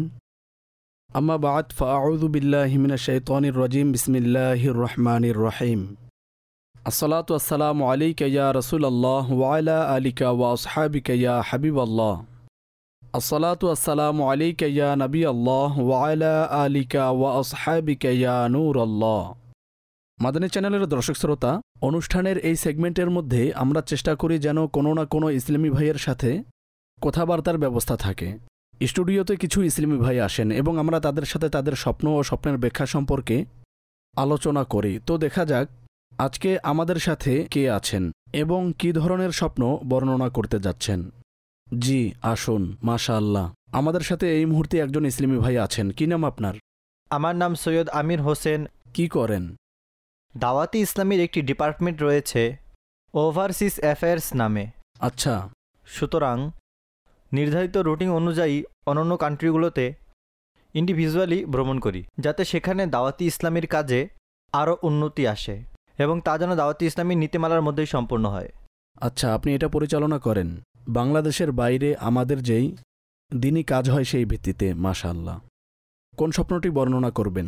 আম্মা বা'দ ফাআউযু বিল্লাহি মিনাশ শাইতানির রাজিম বিসমিল্লাহির রহমানির রহিম। আসসালাতু ওয়াসসালামু আলাইকা ইয়া রাসূলুল্লাহ ওয়া আলা আলিকা ওয়া আসহাবিকা ইয়া হাবিবাল্লাহ। আসসালাতু ওয়াসসালামু আলাইকা ইয়া নবিয়াল্লাহ ওয়া আলা আলিকা ওয়া আসহাবিকা ইয়া নূরাল্লাহ। মাদানী চ্যানেলের দর্শক শ্রোতা, অনুষ্ঠানের এই সেগমেন্টের মধ্যে আমরা চেষ্টা করি যেন কোনো না কোনো ইসলামী ভাইয়ের সাথে কথাবার্তার ব্যবস্থা থাকে। স্টুডিওতে কিছু ইসলামী ভাই আসেন এবং আমরা তাদের সাথে তাদের স্বপ্ন ও স্বপ্নের ব্যাখ্যা সম্পর্কে আলোচনা করি। তো দেখা যাক আজকে আমাদের সাথে কে আছেন এবং কী ধরনের স্বপ্ন বর্ণনা করতে যাচ্ছেন। জি আসুন, মাশাআল্লাহ। আমাদের সাথে এই মুহূর্তে একজন ইসলামী ভাই আছেন। কি নাম আপনার? আমার নাম সৈয়দ আমির হোসেন। কি করেন? দাওয়াতি ইসলামীর একটি ডিপার্টমেন্ট রয়েছে ওভারসিজ অ্যাফেয়ার্স নামে। আচ্ছা। সুতরাং নির্ধারিত রুটিন অনুযায়ী অন্যান্য কান্ট্রিগুলোতে ইন্ডিভিজুয়ালি ভ্রমণ করি, যাতে সেখানে দাওয়াতি ইসলামীর কাজে আরও উন্নতি আসে এবং তা যেন দাওয়াতি ইসলামীর নীতিমালার মধ্যেই সম্পূর্ণ হয়। আচ্ছা, আপনি এটা পরিচালনা করেন বাংলাদেশের বাইরে আমাদের যেই দিনই কাজ হয় সেই ভিত্তিতে। মাশাআল্লাহ। কোন স্বপ্নটি বর্ণনা করবেন?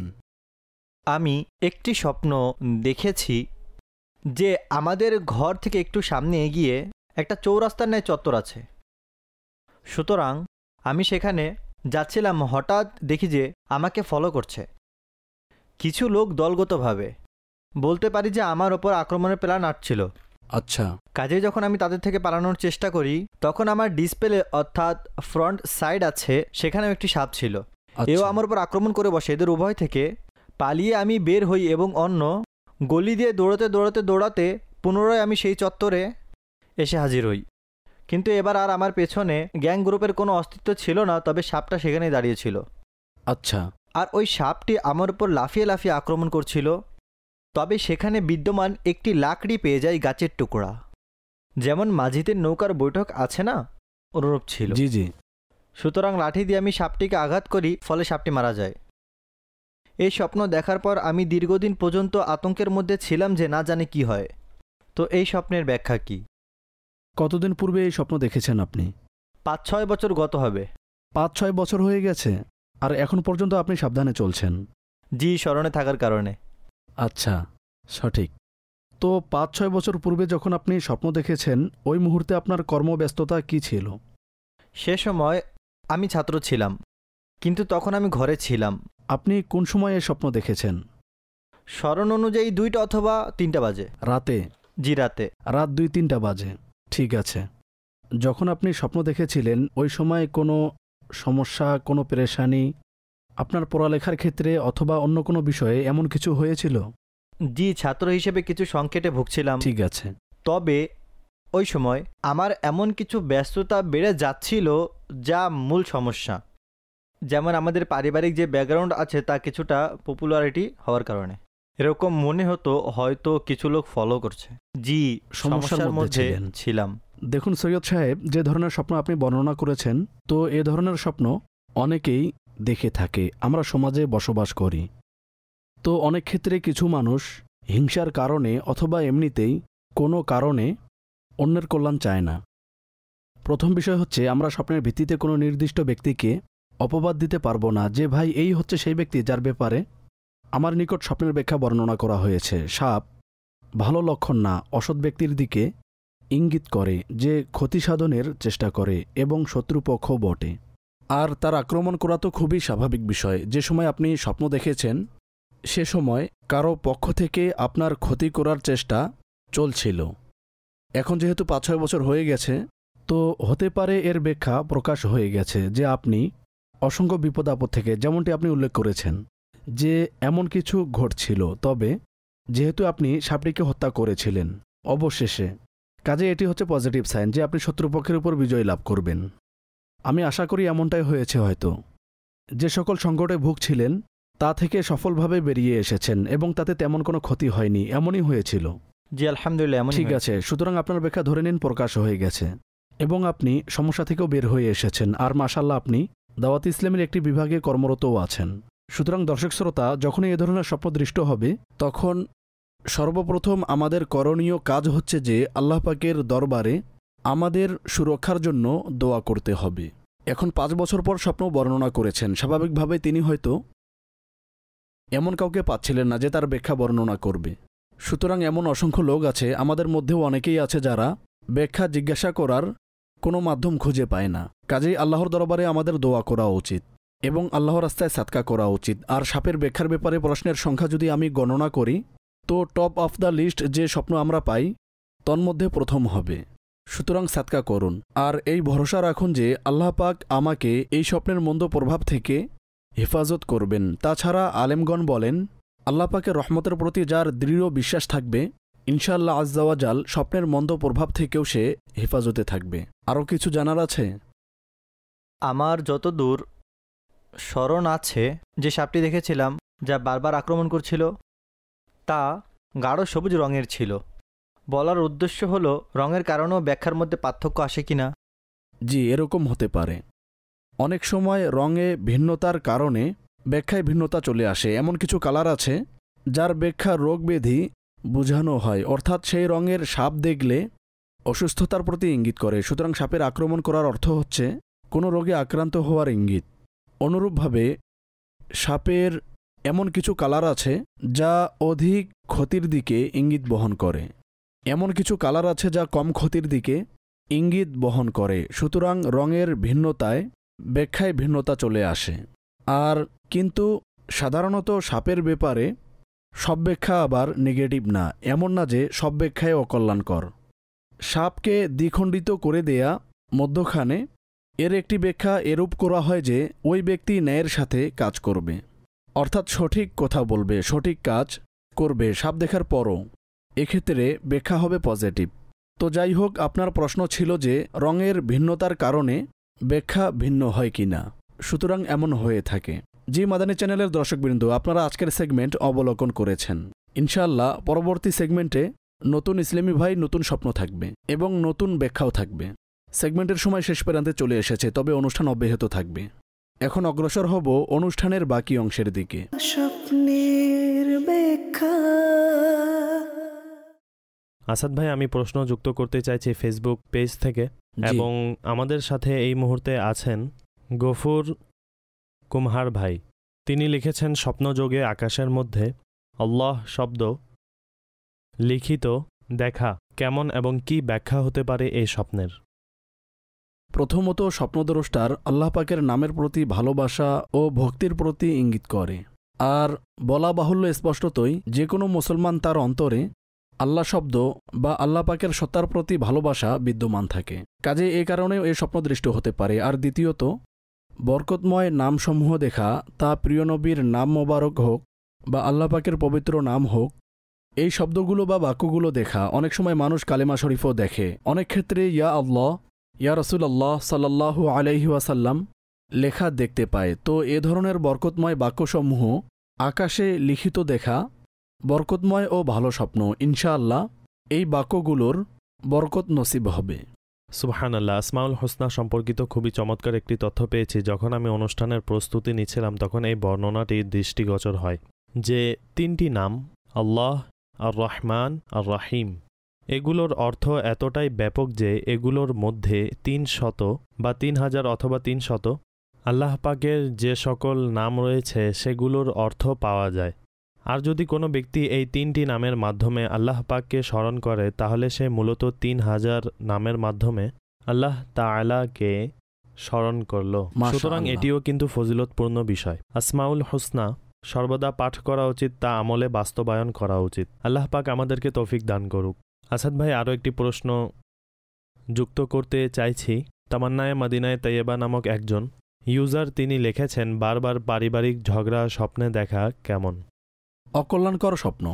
আমি একটি স্বপ্ন দেখেছি যে আমাদের ঘর থেকে একটু সামনে এগিয়ে একটা চৌরাস্তার ন্যায় চত্বর আছে। সুতরাং আমি সেখানে যাচ্ছিলাম, হঠাৎ দেখি যে আমাকে ফলো করছে কিছু লোক দলগতভাবে। বলতে পারি যে আমার ওপর আক্রমণের প্ল্যান আটছিল। আচ্ছা। কাজে যখন আমি তাদের থেকে পালানোর চেষ্টা করি তখন আমার ডিসপ্লে অর্থাৎ ফ্রন্ট সাইড আছে, সেখানেও একটি সাপ ছিল। এও আমার উপর আক্রমণ করে বসে। এদের উভয় থেকে পালিয়ে আমি বের হই এবং অন্য গলি দিয়ে দৌড়াতে দৌড়াতে দৌড়াতে পুনরায় আমি সেই চত্বরে এসে হাজির হই। কিন্তু এবার আর আমার পেছনে গ্যাং গ্রুপের কোনো অস্তিত্ব ছিল না, তবে সাপটা সেখানেই দাঁড়িয়েছিল। আচ্ছা। আর ওই সাপটি আমার উপর লাফিয়ে লাফিয়ে আক্রমণ করছিল। তবে সেখানে বিদ্যমান একটি লাকড়ি পেয়ে যায়, গাছের টুকরা, যেমন মাঝিদের নৌকার বৈঠক আছে না, অনুরূপ ছিল। জি জি। সুতরাং লাঠি দিয়ে আমি সাপটিকে আঘাত করি, ফলে সাপটি মারা যায়। এই স্বপ্ন দেখার পর আমি দীর্ঘদিন পর্যন্ত আতঙ্কের মধ্যে ছিলাম যে না জানি কি হয়। তো এই স্বপ্নের ব্যাখ্যা কি? কতদিন পূর্বে এই স্বপ্ন দেখেছেন আপনি? পাঁচ ছয় বছর গত হবে। পাঁচ ছয় বছর হয়ে গেছে আর এখন পর্যন্ত আপনি সাবধানে চলছেন? জি, স্মরণে থাকার কারণে। আচ্ছা, সঠিক। তো পাঁচ ছয় বছর পূর্বে যখন আপনি স্বপ্ন দেখেছেন ওই মুহূর্তে আপনার কর্মব্যস্ততা কি ছিল? সে সময় আমি ছাত্র ছিলাম, কিন্তু তখন আমি ঘরে ছিলাম। আপনি কোন সময়ে স্বপ্ন দেখেছেন? স্মরণ অনুযায়ী দুইটা অথবা তিনটা বাজে। রাতে? জি, রাতে। রাত দুই তিনটা বাজে, ঠিক আছে। যখন আপনি স্বপ্ন দেখেছিলেন ওই সময় কোনো সমস্যা, কোনো পেরেশানি আপনার পড়ালেখার ক্ষেত্রে অথবা অন্য কোনো বিষয়ে এমন কিছু হয়েছিল? জি, ছাত্র হিসেবে কিছু সংকটে ভুগছিলাম। ঠিক আছে। তবে ওই সময় আমার এমন কিছু ব্যস্ততা বেড়ে যাচ্ছিল যা মূল সমস্যা। যেমন আমাদের পারিবারিক যে ব্যাকগ্রাউন্ড আছে তা কিছুটা পপুলারিটি হওয়ার কারণে এরকম মনে হতো হয়তো কিছু লোক ফলো করছে। জি, সমস্যার মধ্যে ছিলাম। দেখুন সৈয়দ সাহেব, যে ধরনের স্বপ্ন আপনি বর্ণনা করেছেন, তো এ ধরনের স্বপ্ন অনেকেই দেখে থাকে। আমরা সমাজে বসবাস করি, তো অনেক ক্ষেত্রে কিছু মানুষ হিংসার কারণে অথবা এমনিতেই কোনো কারণে অন্যের কল্যাণ চায় না। প্রথম বিষয় হচ্ছে আমরা স্বপ্নের ভিত্তিতে কোনো নির্দিষ্ট ব্যক্তিকে অপবাদ দিতে পারবো না যে ভাই এই হচ্ছে সেই ব্যক্তি যার ব্যাপারে আমার নিকট স্বপ্নের ব্যাখ্যা বর্ণনা করা হয়েছে। সাপ ভালো লক্ষণ না, অসৎ ব্যক্তির দিকে ইঙ্গিত করে যে ক্ষতি সাধনের চেষ্টা করে এবং শত্রুপক্ষ বটে। আর তার আক্রমণ করা তো খুবই স্বাভাবিক বিষয়। যে সময় আপনি স্বপ্ন দেখেছেন সে সময় কারো পক্ষ থেকে আপনার ক্ষতি করার চেষ্টা চলছিল। এখন যেহেতু পাঁচ ছয় বছর হয়ে গেছে, তো হতে পারে এর ব্যাখ্যা প্রকাশ হয়ে গেছে যে আপনি অসংখ্য বিপদ আপদ থেকে, যেমনটি আপনি উল্লেখ করেছেন যে এমন কিছু ঘটছিল। তবে যেহেতু আপনি সাপটিকে হত্যা করেছিলেন, অবশেষে কাজে এটি হচ্ছে পজিটিভ সাইন যে আপনি শত্রুপক্ষের উপর বিজয় লাভ করবেন। আমি আশা করি এমনটাই হয়েছে হয়তো। যে সকল সংকটে ভুগছিলেন তা থেকে সফলভাবে বেরিয়ে এসেছেন এবং তাতে তেমন কোনো ক্ষতি হয়নি, এমনই হয়েছিল। জি আলহামদুলিল্লাহ এমন ঠিক আছে, সুতরাং আপনার ব্যাখ্যা ধরে নিন প্রকাশ হয়ে গেছে এবং আপনি সমস্যা থেকেও বের হয়ে এসেছেন। আর মাশাআল্লাহ আপনি দাওয়াত ইসলামের একটি বিভাগে কর্মরতও আছেন। সুতরাং দর্শক শ্রোতা, যখনই এ ধরনের স্বপ্ন দৃষ্ট হবে তখন সর্বপ্রথম আমাদের করণীয় কাজ হচ্ছে যে আল্লাহ পাকের দরবারে আমাদের সুরক্ষার জন্য দোয়া করতে হবে। এখন পাঁচ বছর পর স্বপ্ন বর্ণনা করেছেন, স্বাভাবিকভাবে তিনি হয়তো এমন কাউকে পাচ্ছিলেন না যে তার ব্যাখ্যা বর্ণনা করবে। সুতরাং এমন অসংখ্য লোক আছে, আমাদের মধ্যেও অনেকেই আছে যারা ব্যাখ্যা জিজ্ঞাসা করার কোনো মাধ্যম খুঁজে পায় না। কাজেই আল্লাহর দরবারে আমাদের দোয়া করা উচিত এবং আল্লাহর রাস্তায় সাদকা করা উচিত। আর সাপের ব্যাখ্যার ব্যাপারে প্রশ্নের সংখ্যা যদি আমি গণনা করি তো টপ অফ দ্য লিস্ট যে স্বপ্ন আমরা পাই তন্মধ্যে প্রথম হবে। সুতরাং সাদকা করুন আর এই ভরসা রাখুন যে আল্লাহ পাক আমাকে এই স্বপ্নের মন্দ প্রভাব থেকে হেফাজত করবেন। তাছাড়া আলেমগণ বলেন আল্লাহ পাকের রহমতের প্রতি যার দৃঢ় বিশ্বাস থাকবে ইনশাআল্লাহ আজ্জাওয়াজাল স্বপ্নের মন্দ প্রভাব থেকেও সে হেফাজতে থাকবে। আরও কিছু জানার আছে? আমার যতদূর স্মরণ আছে যে সাপটি দেখেছিলাম যা বারবার আক্রমণ করছিল তা গাঢ় সবুজ রঙের ছিল। বলার উদ্দেশ্য হলো রঙের কারণেও ব্যাখ্যার মধ্যে পার্থক্য আসে কিনা? জি, এরকম হতে পারে। অনেক সময় রঙে ভিন্নতার কারণে ব্যাখ্যায় ভিন্নতা চলে আসে। এমন কিছু কালার আছে যার ব্যাখ্যা রোগ ব্যাধি বোঝানো হয়, অর্থাৎ সেই রঙের সাপ দেখলে অসুস্থতার প্রতি ইঙ্গিত করে। সুতরাং সাপের আক্রমণ করার অর্থ হচ্ছে কোনো রোগে আক্রান্ত হওয়ার ইঙ্গিত। অনুরূপভাবে সাপের এমন কিছু কালার আছে যা অধিক ক্ষতির দিকে ইঙ্গিত বহন করে, এমন কিছু কালার আছে যা কম ক্ষতির দিকে ইঙ্গিত বহন করে। সুতরাং রঙের ভিন্নতায় ব্যাখ্যায় ভিন্নতা চলে আসে। আর কিন্তু সাধারণত সাপের ব্যাপারে সব ব্যাখ্যা আবার নেগেটিভ না, এমন না যে সব ব্যাখ্যায় অকল্যাণকর। সাপকে দ্বিখণ্ডিত করে দেয়া মধ্যখানে এর একটি ব্যাখ্যা এরূপ করা হয় যে ওই ব্যক্তি ন্যায়ের সাথে কাজ করবে, অর্থাৎ সঠিক কথা বলবে, সঠিক কাজ করবে সাপ দেখার পরও। এক্ষেত্রে ব্যাখ্যা হবে পজিটিভ। তো যাই হোক, আপনার প্রশ্ন ছিল যে রঙের ভিন্নতার কারণে ব্যাখ্যা ভিন্ন হয় কি না। সুতরাং এমন হয়ে থাকে। জি মাদানী চ্যানেলের দর্শকবৃন্দ, আপনারা আজকের সেগমেন্ট অবলোকন করেছেন। ইনশাআল্লাহ পরবর্তী সেগমেন্টে নতুন ইসলামী ভাই, নতুন স্বপ্ন থাকবে এবং নতুন ব্যাখ্যাও থাকবে। সেগমেন্টের সময় শেষ প্রান্তে চলে এসেছে, তবে অনুষ্ঠান অব্যাহত থাকবে। এখন অগ্রসর হব অনুষ্ঠানের বাকি অংশের দিকে। স্বপ্নের ব্যাখ্যা। আসাদ ভাই, আমি প্রশ্ন যুক্ত করতে চাইছি ফেসবুক পেজ থেকে, এবং আমাদের সাথে এই মুহূর্তে আছেন গফুর কুমহার ভাই। তিনি লিখেছেন, স্বপ্নযোগে আকাশের মধ্যে আল্লাহ শব্দ লিখিত দেখা কেমন এবং কি ব্যাখ্যা হতে পারে এই স্বপ্নের? প্রথমত, স্বপ্নদ্রষ্টার আল্লাহ পাকের নামের প্রতি ভালোবাসা ও ভক্তির প্রতি ইঙ্গিত করে। আর বলা বাহুল্য স্পষ্টতই যে কোনো মুসলমান তার অন্তরে আল্লাহ শব্দ বা আল্লাহ পাকের সত্তার প্রতি ভালোবাসা বিদ্যমান থাকে। কাজে এ কারণেও এই স্বপ্ন দৃষ্ট হতে পারে। আর দ্বিতীয়ত, বরকতময় নামসমূহ দেখা, তা প্রিয় নবীর নাম মোবারক হোক বা আল্লাহ পাকের পবিত্র নাম হোক, এই শব্দগুলো বা বাক্যগুলো দেখা। অনেক সময় মানুষ কালেমা শরীফও দেখে, অনেক ক্ষেত্রে ইয়া আল্লাহ, ইয়া রাসূলুল্লাহ সাল্লাল্লাহু আলাইহি ওয়াসাল্লাম লেখা দেখতে পায়। তো এ ধরনের বরকতময় বাক্যসমূহ আকাশে লিখিত দেখা বরকতময় ও ভালো স্বপ্ন। ইনশাআল্লাহ এই বাক্যগুলোর বরকত নসিব হবে। সুবহানাল্লাহ। আসমাউল হোসনা সম্পর্কিত খুবই চমৎকার একটি তথ্য পেয়েছি। যখন আমি অনুষ্ঠানের প্রস্তুতি নিচ্ছিলাম তখন এই বর্ণনাটি দৃষ্টিগোচর হয় যে তিনটি নাম আল্লাহ, আর রহমান, আর রাহিম, এগুলোর অর্থ এতটাই ব্যাপক যে এগুলোর মধ্যে তিন শত বা তিন হাজার অথবা তিন শত আল্লাহ পাকের যে সকল নাম রয়েছে সেগুলোর অর্থ পাওয়া যায়। আর যদি কোনো ব্যক্তি এই তিনটি নামের মাধ্যমে আল্লাহ পাককে স্মরণ করে তাহলে সে মূলত তিন হাজার নামের মাধ্যমে আল্লাহ তাআলাকে স্মরণ করল। সুতরাং এটিও কিন্তু ফজিলতপূর্ণ বিষয়। আসমাউল হোসনা সর্বদা পাঠ করা উচিত, তা আমলে বাস্তবায়ন করা উচিত। আল্লাহ পাক আমাদেরকে তৌফিক দান করুক। আসাদ ভাই, আরও একটি প্রশ্ন যুক্ত করতে চাইছি। তামান্নায়ে মদিনায়ে তৈয়বা নামক একজন ইউজার তিনি লিখেছেন, বারবার পারিবারিক ঝগড়া স্বপ্নে দেখা কেমন? অকল্যাণকর স্বপ্ন।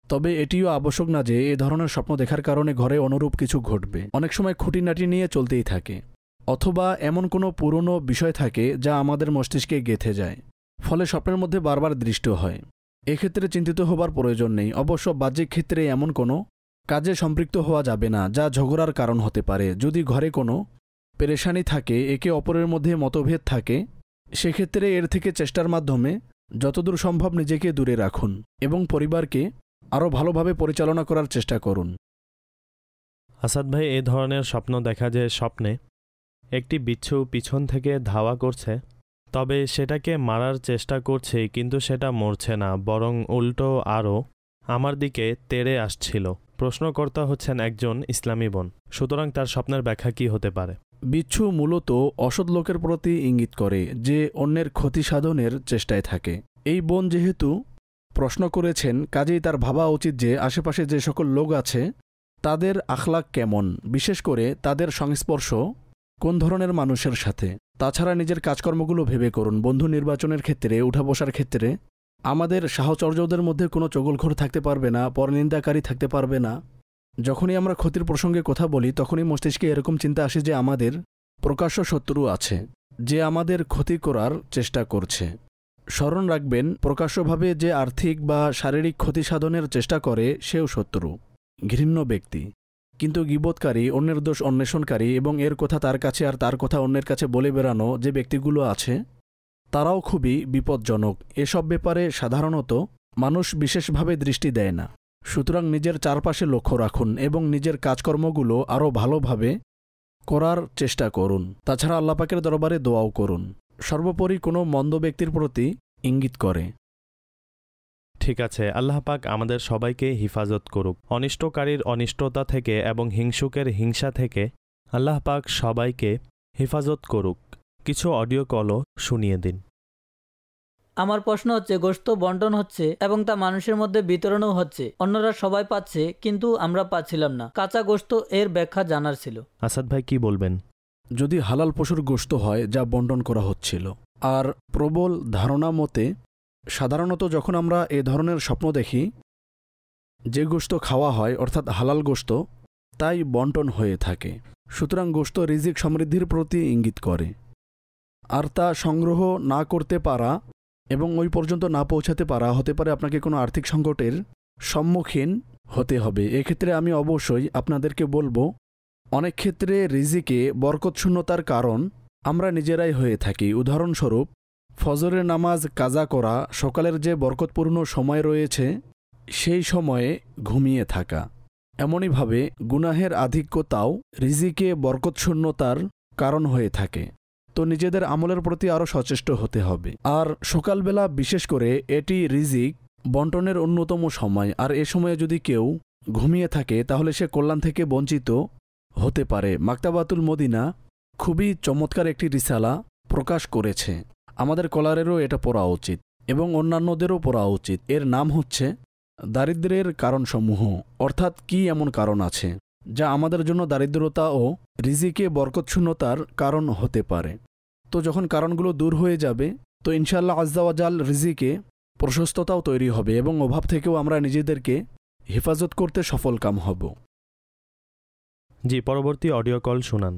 তবে এটিও আবশ্যক না যে এ ধরনের স্বপ্ন দেখার কারণে ঘরে অনুরূপ কিছু ঘটবে। অনেক সময় খুঁটিনাটি নিয়ে চলতেই থাকে, অথবা এমন কোনো পুরনো বিষয় থাকে যা আমাদের মস্তিষ্কে গেঁথে যায়, ফলে স্বপ্নের মধ্যে বারবার দৃষ্ট হয়। এক্ষেত্রে চিন্তিত হবার প্রয়োজন নেই। অবশ্য বাহ্যিক ক্ষেত্রে এমন কোনো কাজে সম্পৃক্ত হওয়া যাবে না যা ঝগড়ার কারণ হতে পারে। যদি ঘরে কোনো পেরেশানি থাকে, একে অপরের মধ্যে মতভেদ থাকে, সেক্ষেত্রে এর থেকে চেষ্টার মাধ্যমে যতদূর সম্ভব নিজেকে দূরে রাখুন এবং পরিবারকে আরও ভালোভাবে পরিচালনা করার চেষ্টা করুন। আসাদ ভাই, এ ধরনের স্বপ্ন দেখা যায় স্বপ্নে একটি বিচ্ছু পিছন থেকে ধাওয়া করছে, তবে সেটাকে মারার চেষ্টা করছে, কিন্তু সেটা মরছে না, বরং উল্টো আরও আমার দিকে তেড়ে আসছিল। প্রশ্নকর্তা হচ্ছেন একজন ইসলামী বোন, সুতরাং তার স্বপ্নের ব্যাখ্যা কী হতে পারে? বিচ্ছু মূলত অসৎ লোকের প্রতি ইঙ্গিত করে যে অন্যের ক্ষতি সাধনের চেষ্টায় থাকে। এই বোন যেহেতু প্রশ্ন করেছেন, কাজেই তার ভাবা উচিত যে আশেপাশে যে সকল লোক আছে তাদের আখলাক কেমন, বিশেষ করে তাদের সংস্পর্শ কোন ধরনের মানুষের সাথে। তাছাড়া নিজের কাজকর্মগুলো ভেবে করুন। বন্ধু নির্বাচনের ক্ষেত্রে, উঠা বসার ক্ষেত্রে আমাদের সাহচর্যদের মধ্যে কোনো চগলখোর থাকতে পারবে না, পরনিন্দাকারী থাকতে পারবে না। যখনই আমরা ক্ষতির প্রসঙ্গে কথা বলি, তখনই মস্তিষ্কে এরকম চিন্তা আসে যে আমাদের প্রকাশ্য শত্রু আছে, যে আমাদের ক্ষতি করার চেষ্টা করছে। স্মরণ রাখবেন, প্রকাশ্যভাবে যে আর্থিক বা শারীরিক ক্ষতি সাধনের চেষ্টা করে সেও শত্রু, ঘৃণ্য ব্যক্তি। কিন্তু গীবতকারী, অন্যের দোষ অন্বেষণকারী এবং এর কথা তার কাছে আর তার কথা অন্যের কাছে বলে বেড়ানো যে ব্যক্তিগুলো আছে, তারাও খুবই বিপজ্জনক। এসব ব্যাপারে সাধারণত মানুষ বিশেষভাবে দৃষ্টি দেয় না। সুতরাং নিজের চারপাশে লক্ষ্য রাখুন এবং নিজের কাজকর্মগুলো আরও ভালোভাবে করার চেষ্টা করুন। তাছাড়া আল্লাহ পাকের দরবারে দোয়াও করুন। সর্বোপরি কোনো মন্দ ব্যক্তির প্রতি ইঙ্গিত করে। ঠিক আছে, আল্লাহ পাক আমাদের সবাইকে হিফাজত করুক অনিষ্টকারীর অনিষ্টতা থেকে এবং হিংসুকের হিংসা থেকে। আল্লাহ পাক সবাইকে হিফাজত করুক। কিছু অডিও কলও শুনিয়ে দিন। আমার প্রশ্ন হচ্ছে, গোশত বন্টন হচ্ছে এবং তা মানুষের মধ্যে বিতরণও হচ্ছে, অন্যরা সবাই পাচ্ছে কিন্তু আমরা পাচ্ছিলাম না। কাঁচা গোশত, এর ব্যাখ্যা জানার ছিল। আসাদ ভাই কি বলবেন? যদি হালাল পশুর গোশত হয় যা বন্টন করা হচ্ছিল। আর প্রবল ধারণা মতে সাধারণত যখন আমরা এ ধরনের স্বপ্ন দেখি, যে গোশত খাওয়া হয় অর্থাৎ হালাল গোশত, তাই বন্টন হয়ে থাকে। সুতরাং গোশত রিজিক সমৃদ্ধির প্রতি ইঙ্গিত করে। আর তা সংগ্রহ না করতে পারা এবং ওই পর্যন্ত না পৌঁছাতে পারা হতে পারে আপনাকে কোনো আর্থিক সংকটের সম্মুখীন হতে হবে। এক্ষেত্রে আমি অবশ্যই আপনাদেরকে বলবো, অনেক ক্ষেত্রে রিজিকে বরকতশূন্যতার কারণ আমরা নিজেরাই হয়ে থাকি। উদাহরণস্বরূপ, ফজরের নামাজ কাজা করা, সকালের যে বরকতপূর্ণ সময় রয়েছে সেই সময়ে ঘুমিয়ে থাকা। এমনইভাবে গুনাহের আধিক্যতাও রিজিকে বরকতশূন্যতার কারণ হয়ে থাকে। তো নিজেদের আমলের প্রতি আরও সচেষ্ট হতে হবে। আর সকালবেলা বিশেষ করে এটি রিজিক বন্টনের অন্যতম সময়। আর এ সময়ে যদি কেউ ঘুমিয়ে থাকে তাহলে সে কল্যাণ থেকে বঞ্চিত হতে পারে। মাকতাবাতুল মদিনা খুবই চমৎকার একটি রিসালা প্রকাশ করেছে। আমাদের কলারেরও এটা পড়া উচিত এবং অন্যান্যদেরও পড়া উচিত। এর নাম হচ্ছে দারিদ্র্যের কারণসমূহ, অর্থাৎ কি এমন কারণ আছে যা আমাদের জন্য দারিদ্রতা ও রিজিকে বরকতশূন্যতার কারণ হতে পারে। তো যখন কারণগুলো দূর হয়ে যাবে তো ইনশাআল্লাহ আজ্জা ওয়াজাল রিজিকে প্রশস্ততাও তৈরি হবে এবং অভাব থেকেও আমরা নিজেদেরকে হেফাজত করতে সফলকাম হব। জি, পরবর্তী অডিও কল শুনান।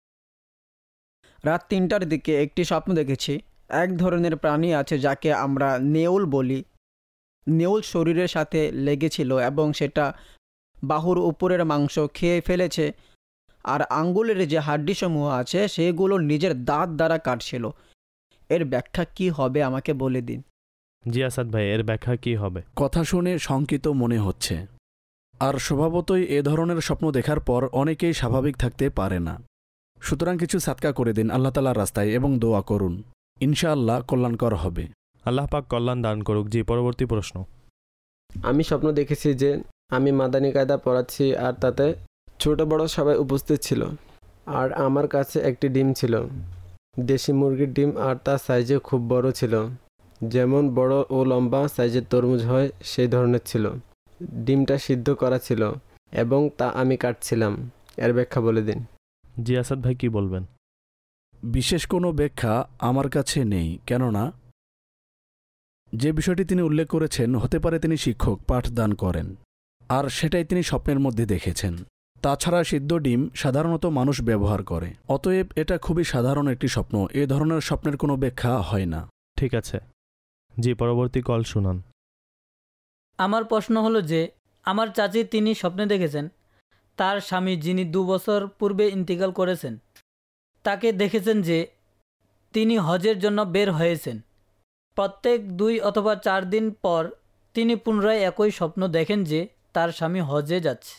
রাত তিনটার দিকে একটি স্বপ্ন দেখেছি। এক ধরনের প্রাণী আছে যাকে আমরা নেউল বলি। নেউল শরীরের সাথে লেগেছিল এবং সেটা বাহুর উপরের মাংস খেয়ে ফেলেছে, আর আঙ্গুলের যে হাড্ডিসমূহ আছে সেগুলো নিজের দাঁত দ্বারা কাটছিল। এর ব্যাখ্যা কি হবে আমাকে বলে দিন। জি আসাদ ভাই, এর ব্যাখ্যা কি হবে? কথা শুনে শঙ্কিত মনে হচ্ছে। আর স্বভাবতই এ ধরনের স্বপ্ন দেখার পর অনেকেই স্বাভাবিক থাকতে পারে না। সুতরাং কিছু সাদকা করে দিন আল্লাহ তাআলার রাস্তায় এবং দোয়া করুন, ইনশাআল্লাহ কল্যাণকর হবে। আল্লাহ পাক কল্যাণ দান করুক। জি, পরবর্তী প্রশ্ন। আমি স্বপ্ন দেখেছি যে আমি মাদানী কায়দা পড়াচ্ছি আর তাতে ছোট বড় সবাই উপস্থিত ছিল। আর আমার কাছে একটি ডিম ছিল, দেশি মুরগির ডিম, আর তার সাইজে খুব বড় ছিল, যেমন বড় ও লম্বা সাইজের তরমুজ হয় সেই ধরনের ছিল। ডিমটা সিদ্ধ করা ছিল এবং তা আমি কাটছিলাম। এর ব্যাখ্যা বলে দিন। জি আসাদ ভাই কি বলবেন? বিশেষ কোনো ব্যাখ্যা আমার কাছে নেই, কেননা যে বিষয়টি তিনি উল্লেখ করেছেন হতে পারে তিনি শিক্ষক, পাঠদান করেন। আর সেটাই তিনি স্বপ্নের মধ্যে দেখেছেন। তাছাড়া সিদ্ধ ডিম সাধারণত মানুষ ব্যবহার করে, অতএব এটা খুবই সাধারণ একটি স্বপ্ন। এ ধরনের স্বপ্নের কোনো ব্যাখ্যা হয় না। ঠিক আছে, জি পরবর্তী কল শুনান। আমার প্রশ্ন হলো যে আমার চাচি তিনি স্বপ্নে দেখেছেন তার স্বামী যিনি দু বছর পূর্বে ইন্তিকাল করেছেন তাকে দেখেছেন যে তিনি হজের জন্য বের হয়েছেন। প্রত্যেক দুই অথবা চার দিন পর তিনি পুনরায় একই স্বপ্ন দেখেন যে তার স্বামী হজে যাচ্ছে।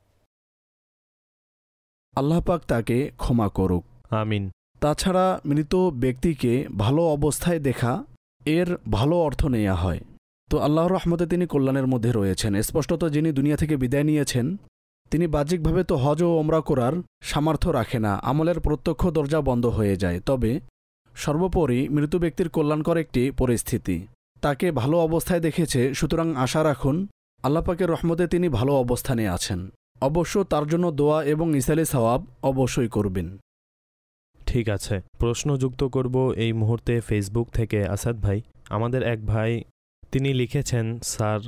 আল্লাহ পাক তাকে ক্ষমা করুক, আমিন। তাছাড়া মৃত ব্যক্তিকে ভালো অবস্থায় দেখা এর ভালো অর্থ নেওয়া হয়। তো আল্লাহর রহমতে তিনি কল্যাণের মধ্যে রয়েছেন। স্পষ্টত যিনি দুনিয়া থেকে বিদায় নিয়েছেন তিনি বাহ্যিকভাবে তো হজ ও ওমরা করার সামর্থ্য রাখে না, আমলের প্রত্যক্ষ দরজা বন্ধ হয়ে যায়। তবে সর্বোপরি মৃত ব্যক্তির কল্যাণকর একটি পরিস্থিতি, তাকে ভালো অবস্থায় দেখেছে, সুতরাং আশা রাখুন আল্লাহ পাকের রহমতে তিনি ভালো অবস্থানে আছেন। অবশ্য তার জন্য দোয়া এবং ইসালে সওয়াব অবশ্যই করবেন। ঠিক আছে, প্রশ্ন যুক্ত করব এই মুহূর্তে ফেসবুক থেকে। আসাদ ভাই, আমাদের এক ভাই তিনি লিখেছেন, স্যার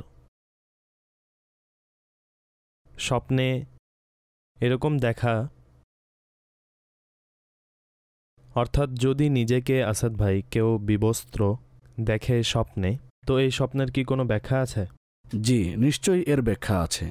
স্বপ্নে এরকম দেখা, অর্থাৎ যদি নিজেকে আসাদ ভাই কেউ বিবস্ত্র দেখে স্বপ্নে, তো এই স্বপ্নের কি কোনো ব্যাখ্যা আছে? জি, নিশ্চয়ই এর ব্যাখ্যা আছে।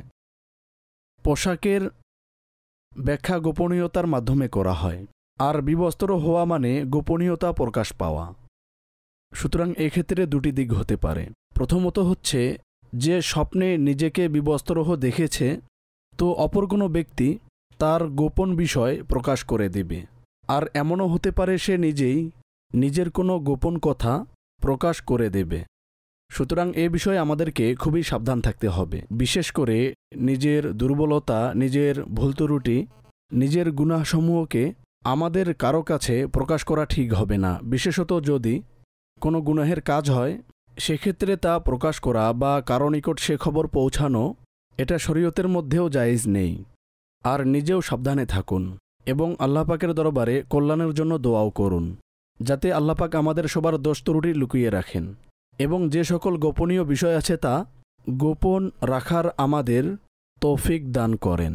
পোশাকের ব্যাখ্যা গোপনীয়তার মাধ্যমে করা হয়, আর বিবস্ত্র হওয়া মানে গোপনীয়তা প্রকাশ পাওয়া। সুতরাং এক্ষেত্রে দুটি দিক হতে পারে। প্রথমত হচ্ছে যে স্বপ্নে নিজেকে বিবস্ত্র দেখেছে, তো অপর কোনো ব্যক্তি তার গোপন বিষয় প্রকাশ করে দেবে। আর এমনও হতে পারে সে নিজেই নিজের কোনো গোপন কথা প্রকাশ করে দেবে। সুতরাং এ বিষয়ে আমাদেরকে খুবই সাবধান থাকতে হবে। বিশেষ করে নিজের দুর্বলতা, নিজের ভুলত্রুটি, নিজের গুনাহসমূহকে আমাদের কারো কাছে প্রকাশ করা ঠিক হবে না। বিশেষত যদি কোনো গুনাহের কাজ হয়, সেক্ষেত্রে তা প্রকাশ করা বা কারো নিকট সে খবর পৌঁছানো এটা শরীয়তের মধ্যেও জায়েজ নেই। আর নিজেও সাবধানে থাকুন এবং আল্লাহ পাকের দরবারে কল্যাণের জন্য দোয়াও করুন, যাতে আল্লাহ পাক আমাদের সবার দোষ ত্রুটি লুকিয়ে রাখেন এবং যে সকল গোপনীয় বিষয় আছে তা গোপন রাখার আমাদের তৌফিক দান করেন।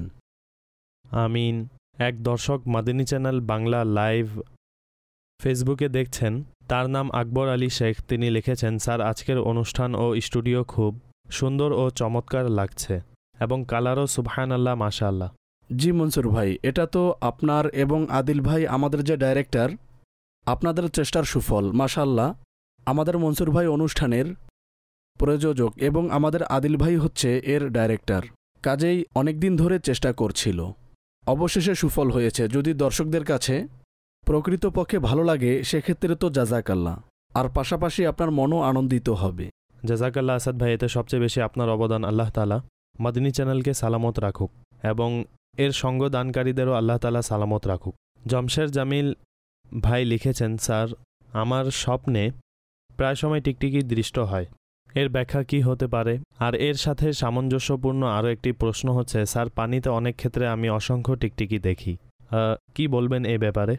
আমিন। এক দর্শক মাদিনী চ্যানেল বাংলা লাইভ ফেসবুকে দেখছেন, তার নাম আকবর আলী শেখ। তিনি লিখেছেন, স্যার আজকের অনুষ্ঠান ও স্টুডিও খুব সুন্দর ও চমৎকার লাগছে এবং কালারও সুবহান আল্লাহ, মাশা আল্লাহ। জি মনসুর ভাই, এটা তো আপনার এবং আদিল ভাই আমাদের যে ডাইরেক্টর, আপনাদের চেষ্টার সুফল। মাশা আল্লাহ, আমাদের মনসুর ভাই অনুষ্ঠানের প্রযোজক এবং আমাদের আদিল ভাই হচ্ছে এর ডাইরেক্টর। কাজেই অনেক দিন ধরে চেষ্টা করছিল, অবশেষে সুফল হয়েছে। যদি দর্শকদের কাছে প্রকৃতপক্ষে ভালো লাগে সেক্ষেত্রে তো জাযাকাল্লাহ, আর পাশাপাশি আপনার মনও আনন্দিত হবে। জাযাকাল্লাহ আসাদ ভাই, এতে সবচেয়ে বেশি আপনার অবদান। আল্লাহ তাআলা মাদিনী চ্যানেলকে সালামত রাখুক এবং এর সঙ্গ দানকারীদেরও আল্লাহ তাআলা সালামত রাখুক। জমশের জামিল ভাই লিখেছেন, স্যার আমার স্বপ্নে প্রায় সময় টিকটিকি দৃষ্ট হয়, এর ব্যাখ্যা কি হতে পারে? আর এর সাথে সামঞ্জস্যপূর্ণ আরও একটি প্রশ্ন হচ্ছে, স্যার পানিতে অনেক ক্ষেত্রে আমি অসংখ্য টিকটিকি দেখি, কি বলবেন এই ব্যাপারে?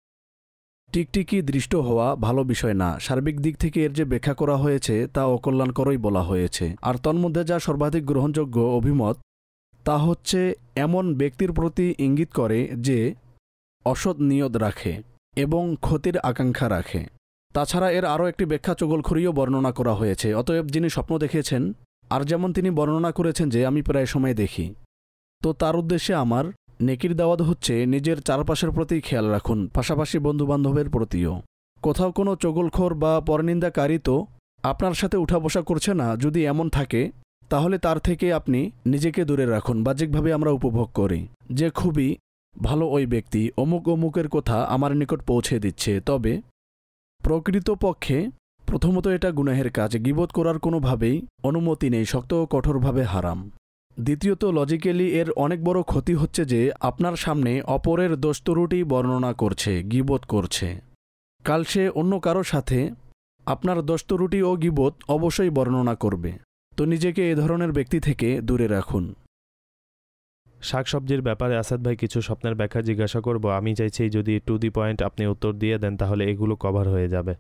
টিকটিকি দৃষ্ট হওয়া ভালো বিষয় না। সার্বিক দিক থেকে এর যে ব্যাখ্যা করা হয়েছে তা অকল্যাণকরই বলা হয়েছে। আর তন্মধ্যে যা সর্বাধিক গ্রহণযোগ্য অভিমত তা হচ্ছে এমন ব্যক্তির প্রতি ইঙ্গিত করে যে অসৎ নিয়ত রাখে এবং ক্ষতির আকাঙ্ক্ষা রাখে। তাছাড়া এর আরও একটি ব্যাখ্যা চগলখড়িও বর্ণনা করা হয়েছে। অতএব যিনি স্বপ্ন দেখেছেন, আর যেমন তিনি বর্ণনা করেছেন যে আমি প্রায় সময় দেখি, তো তার উদ্দেশ্যে আমার নেকির দাওয়াত হচ্ছে নিজের চারপাশের প্রতি খেয়াল রাখুন, পাশাপাশি বন্ধুবান্ধবের প্রতিও। কোথাও কোনো চগলখোর বা পরনিন্দাকারী তো আপনার সাথে উঠা বসা করছে না, যদি এমন থাকে তাহলে তার থেকে আপনি নিজেকে দূরে রাখুন। বাহ্যিকভাবে আমরা উপভোগ করি যে খুবই ভালো ওই ব্যক্তি অমুক অমুকের কথা আমার নিকট পৌঁছে দিচ্ছে, তবে প্রকৃতপক্ষে প্রথমত এটা গুনাহের কাজ, গীবত করার কোনোভাবেই অনুমতি নেই, শক্ত ও কঠোরভাবে হারাম। দ্বিতীয়ত লজিক্যালি এর অনেক বড় ক্ষতি হচ্ছে যে আপনার সামনে অপরের দোষত্রুটি বর্ণনা করছে, গীবত করছে। কাল সে অন্য কারো সাথে আপনার দোষত্রুটি ও গীবত অবশ্যই বর্ণনা করবে। তো নিজেকে এ ধরনের ব্যক্তি থেকে দূরে রাখুন। শাকসবজির ব্যাপারে আসাদ ভাই কিছু স্বপ্নের ব্যাখ্যা জিজ্ঞাসা করব। আমি চাইছি যদি টু দি পয়েন্ট আপনি উত্তর দিয়ে দেন তাহলে এগুলো কভার হয়ে যাবে।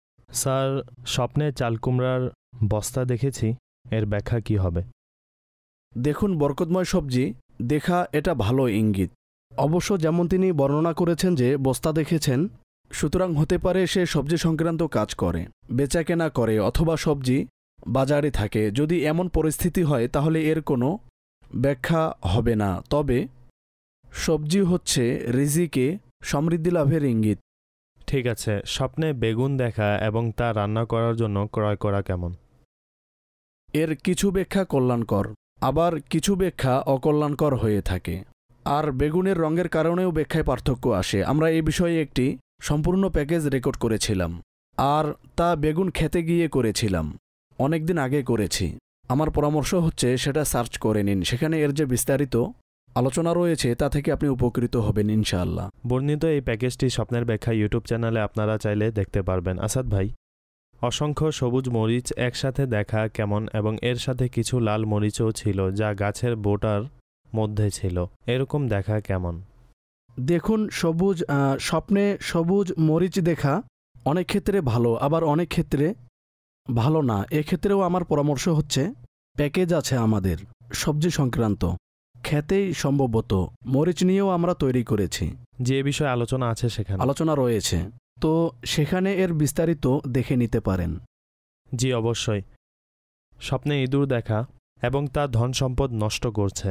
স্যার স্বপ্নে চাল কুমড়ার বস্তা দেখেছি, এর ব্যাখ্যা কি হবে? দেখুন, বরকতময় সবজি দেখা এটা ভালো ইঙ্গিত। অবশ্য যেমন তিনি বর্ণনা করেছেন যে বস্তা দেখেছেন, সুতরাং হতে পারে সে সবজি সংক্রান্ত কাজ করে, বেচাকেনা করে, অথবা সবজি বাজারে থাকে। যদি এমন পরিস্থিতি হয় তাহলে এর কোনো ব্যাখ্যা হবে না। তবে সবজি হচ্ছে রিজিকে সমৃদ্ধি লাভের ইঙ্গিত। ঠিক আছে, স্বপ্নে বেগুন দেখা এবং তা রান্না করার জন্য ক্রয় করা কেমন? এর কিছু ব্যাখ্যা কল্যাণকর, আবার কিছু ব্যাখ্যা অকল্যাণকর হয়ে থাকে। আর বেগুনের রঙের কারণেও ব্যাখ্যায় পার্থক্য আসে। আমরা এই বিষয়ে একটি সম্পূর্ণ প্যাকেজ রেকর্ড করেছিলাম, আর তা বেগুন খেতে গিয়ে করেছিলাম, অনেকদিন আগে করেছি। আমার পরামর্শ হচ্ছে সেটা সার্চ করে নিন, সেখানে এর যে বিস্তারিত আলোচনা রয়েছে তা থেকে আপনি উপকৃত হবেন ইনশাআল্লাহ। বর্ণিত এই প্যাকেজটি স্বপ্নের ব্যাখ্যা ইউটিউব চ্যানেলে আপনারা চাইলে দেখতে পারবেন। আসাদ ভাই, অসংখ্য সবুজ মরিচ একসাথে দেখা কেমন, এবং এর সাথে কিছু লাল মরিচও ছিল যা গাছের বোটার মধ্যে ছিল, এরকম দেখা কেমন? দেখুন, সবুজ স্বপ্নে সবুজ মরিচ দেখা অনেক ক্ষেত্রে ভালো, আবার অনেক ক্ষেত্রে ভালো না। এক্ষেত্রেও আমার পরামর্শ হচ্ছে প্যাকেজ আছে আমাদের সবজি সংক্রান্ত, খেতেই সম্ভবত মরিচ নিয়েও আমরা তৈরি করেছি, যে বিষয়ে আলোচনা আছে সেখানে আলোচনা রয়েছে, তো সেখানে এর বিস্তারিত দেখে নিতে পারেন। জি অবশ্যই। স্বপ্নে ইঁদুর দেখা এবং তা ধন সম্পদ নষ্ট করছে।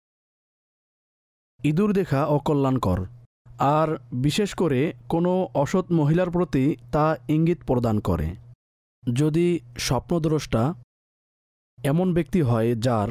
ইঁদুর দেখা অকল্যাণকর, আর বিশেষ করে কোনো অসৎ মহিলার প্রতি তা ইঙ্গিত প্রদান করে। যদি স্বপ্নদ্রষ্টা এমন ব্যক্তি হয় যার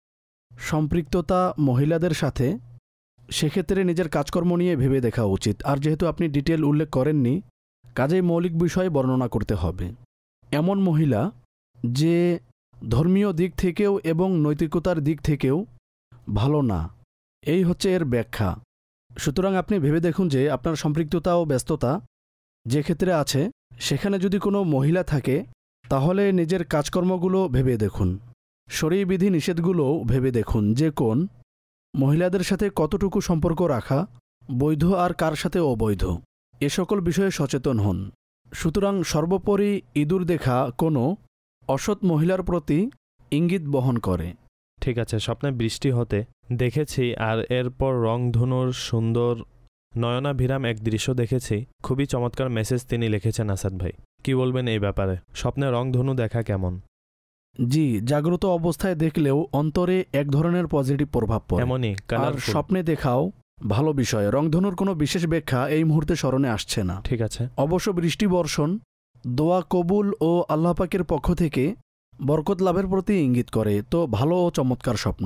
সম্পৃক্ততা মহিলাদের সাথে, সেক্ষেত্রে নিজের কাজকর্ম নিয়ে ভেবে দেখা উচিত। আর যেহেতু আপনি ডিটেল উল্লেখ করেননি, কাজেই মৌলিক বিষয় বর্ণনা করতে হবে। এমন মহিলা যে ধর্মীয় দিক থেকেও এবং নৈতিকতার দিক থেকেও ভালো না, এই হচ্ছে এর ব্যাখ্যা। সুতরাং আপনি ভেবে দেখুন যে আপনার সম্পৃক্ততা ও ব্যস্ততা যে ক্ষেত্রে আছে, সেখানে যদি কোনো মহিলা থাকে তাহলে নিজের কাজকর্মগুলো ভেবে দেখুন, শরীয়ী বিধি নিষেধগুলোও ভেবে দেখুন যে কোন মহিলাদের সাথে কতটুকু সম্পর্ক রাখা বৈধ আর কার সাথে অবৈধ, এ সকল বিষয়ে সচেতন হন। সুতরাং সর্বোপরি ইঁদুর দেখা কোনো অসৎ মহিলার প্রতি ইঙ্গিত বহন করে। ঠিক আছে, স্বপ্নে বৃষ্টি হতে দেখেছি, আর এরপর রংধনুর সুন্দর নয়নাভিরাম এক দৃশ্য দেখেছি। খুবই চমৎকার মেসেজ তিনি লিখেছেন আসাদ ভাই, কি বলবেন এই ব্যাপারে? স্বপ্নে রংধনু দেখা কেমন? জি, জাগ্রত অবস্থায় দেখলেও অন্তরে এক ধরনের পজিটিভ প্রভাব পড়ে, এমনই আর স্বপ্নে দেখাও ভালো বিষয়। রংধনুর কোনো বিশেষ ব্যাখ্যা এই মুহূর্তে স্মরণে আসছে না। ঠিক আছে। অবশ্য বৃষ্টি বর্ষণ দোয়া কবুল ও আল্লাহ পাকের পক্ষ থেকে বরকত লাভের প্রতি ইঙ্গিত করে, তো ভালো ও চমৎকার স্বপ্ন।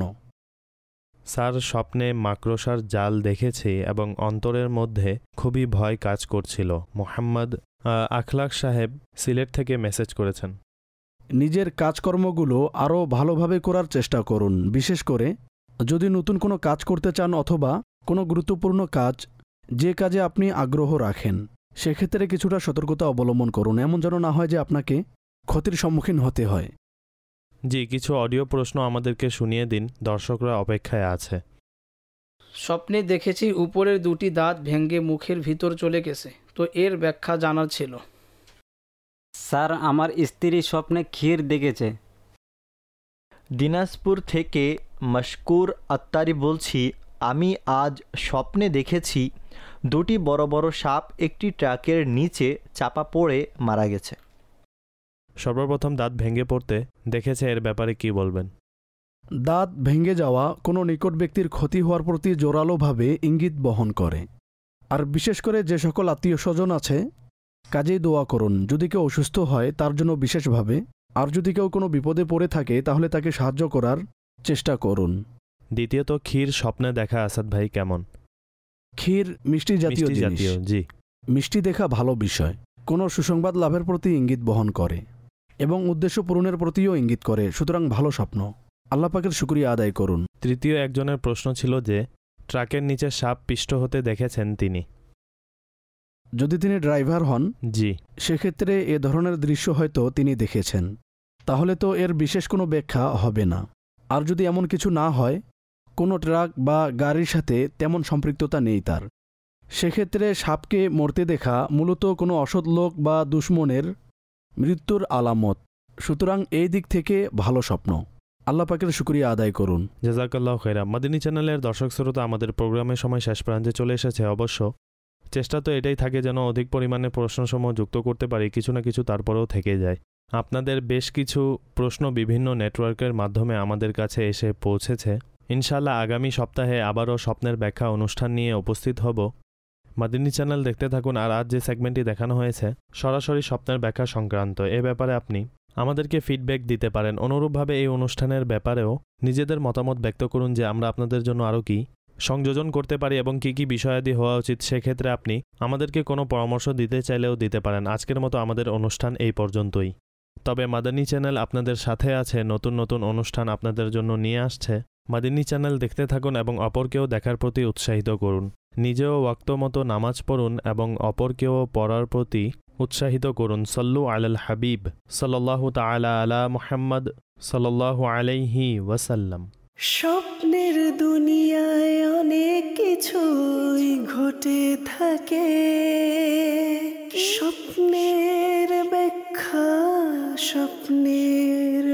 স্যার, স্বপ্নে মাকড়সার জাল দেখেছি এবং অন্তরের মধ্যে খুবই ভয় কাজ করছিল। মোহাম্মদ আখলাক সাহেব সিলেট থেকে মেসেজ করেছেন। নিজের কাজকর্মগুলো আরও ভালোভাবে করার চেষ্টা করুন, বিশেষ করে যদি নতুন কোনো কাজ করতে চান অথবা কোনো গুরুত্বপূর্ণ কাজ যে কাজে আপনি আগ্রহ রাখেন, সেক্ষেত্রে কিছুটা সতর্কতা অবলম্বন করুন, এমন যেন না হয় যে আপনাকে ক্ষতির সম্মুখীন হতে হয়। জি, কিছু অডিও প্রশ্ন আমাদেরকে শুনিয়ে দিন, দর্শকরা অপেক্ষায় আছে। স্বপ্নে দেখেছি উপরের দুটি দাঁত ভেঙে মুখের ভিতর চলে গেছে, তো এর ব্যাখ্যা জানার ছিল। স্যার, আমার স্ত্রী স্বপ্নে ক্ষীর দেখেছে। দিনাজপুর থেকে মশকুর আত্তারি বলছি, আমি আজ স্বপ্নে দেখেছি দুটি বড় বড় সাপ একটি ট্রাকের নিচে চাপা পড়ে মারা গেছে। সর্বপ্রথম দাঁত ভেঙে পড়তে দেখেছে, এর ব্যাপারে কি বলবেন? দাঁত ভেঙে যাওয়া কোনো নিকট ব্যক্তির ক্ষতি হওয়ার প্রতি জোরালোভাবে ইঙ্গিত বহন করে, আর বিশেষ করে যে সকল আত্মীয় স্বজন আছে, কাজেই দোয়া করুন যদি কেউ অসুস্থ হয় তার জন্য বিশেষভাবে, আর যদি কেউ কোনো বিপদে পড়ে থাকে তাহলে তাকে সাহায্য করার চেষ্টা করুন। দ্বিতীয়ত, ক্ষীর স্বপ্নে দেখা আসাদ ভাই কেমন? ক্ষীর মিষ্টি জাতীয় জিনিস। জি, মিষ্টি দেখা ভালো বিষয়, কোনো সুসংবাদ লাভের প্রতি ইঙ্গিত বহন করে এবং উদ্দেশ্য পূরণের প্রতিও ইঙ্গিত করে, সুতরাং ভালো স্বপ্ন। আল্লাহ পাকের শুকরিয়া আদায় করুন। তৃতীয় একজনের প্রশ্ন ছিল যে ট্রাকের নিচে সাপ পিষ্ট হতে দেখেছেন তিনি। যদি তিনি ড্রাইভার হন, জি, সেক্ষেত্রে এ ধরনের দৃশ্য হয়তো তিনি দেখেছেন, তাহলে তো এর বিশেষ কোনো ব্যাখ্যা হবে না। আর যদি এমন কিছু না হয়, কোনো ট্রাক বা গাড়ির সাথে তেমন সম্পৃক্ততা নেই তার, সেক্ষেত্রে সাপকে মরতে দেখা মূলত কোনো অসৎ লোক বা দুশমনের মৃত্যুর আলামত, সুতরাং এই দিক থেকে ভালো স্বপ্ন। আল্লাহ পাকের শুকরিয়া আদায় করুন। জাযাকাল্লাহু খাইরা। মাদিনী চ্যানেলের দর্শক শ্রোতা, আমাদের প্রোগ্রামের সময় শেষ প্রান্তে চলে এসেছে। অবশ্য চেষ্টা তো এটাই থাকে যেন অধিক পরিমাণে প্রশ্নসমূহ যুক্ত করতে পারি, কিছু না কিছু তারপরেও থেকে যায়। আপনাদের বেশ কিছু প্রশ্ন বিভিন্ন নেটওয়ার্কের মাধ্যমে আমাদের কাছে এসে পৌঁছেছে। ইনশাআল্লাহ আগামী সপ্তাহে আবারও স্বপ্নের ব্যাখ্যা অনুষ্ঠান নিয়ে উপস্থিত হব। মাদিনী চ্যানেল দেখতে থাকুন। আর আজ যে সেগমেন্টটি দেখানো হয়েছে সরাসরি স্বপ্নের ব্যাখ্যা সংক্রান্ত, এ ব্যাপারে আপনি আমাদেরকে ফিডব্যাক দিতে পারেন। অনুরূপভাবে এই অনুষ্ঠানের ব্যাপারেও নিজেদের মতামত ব্যক্ত করুন যে আমরা আপনাদের জন্য আরও কি সংযোজন করতে পারি এবং কি কি বিষয়াদি হওয়া উচিত। সেক্ষেত্রে আপনি আমাদেরকে কোনো পরামর্শ দিতে চাইলেও দিতে পারেন। আজকের মতো আমাদের অনুষ্ঠান এই পর্যন্তই। তবে মাদানী চ্যানেল আপনাদের সাথে আছে, নতুন নতুন অনুষ্ঠান আপনাদের জন্য নিয়ে আসছে। মাদিনী চ্যানেল দেখতে থাকুন এবং অপরকেও দেখার প্রতি উৎসাহিত করুন। নিজেও ওয়াক্ত মতো নামাজ পড়ুন এবং অপরকেও পড়ার প্রতি উৎসাহিত করুন। সল্লু আলাল হাবিব সাল্লাল্লাহু তাআলা আলা মুহাম্মদ সাল্লাল্লাহু আলাইহি ওয়াসাল্লাম। স্বপ্নের দুনিয়ায় অনেক কিছুই ঘটে থাকে, স্বপ্নের ব্যাখ্যা স্বপ্নের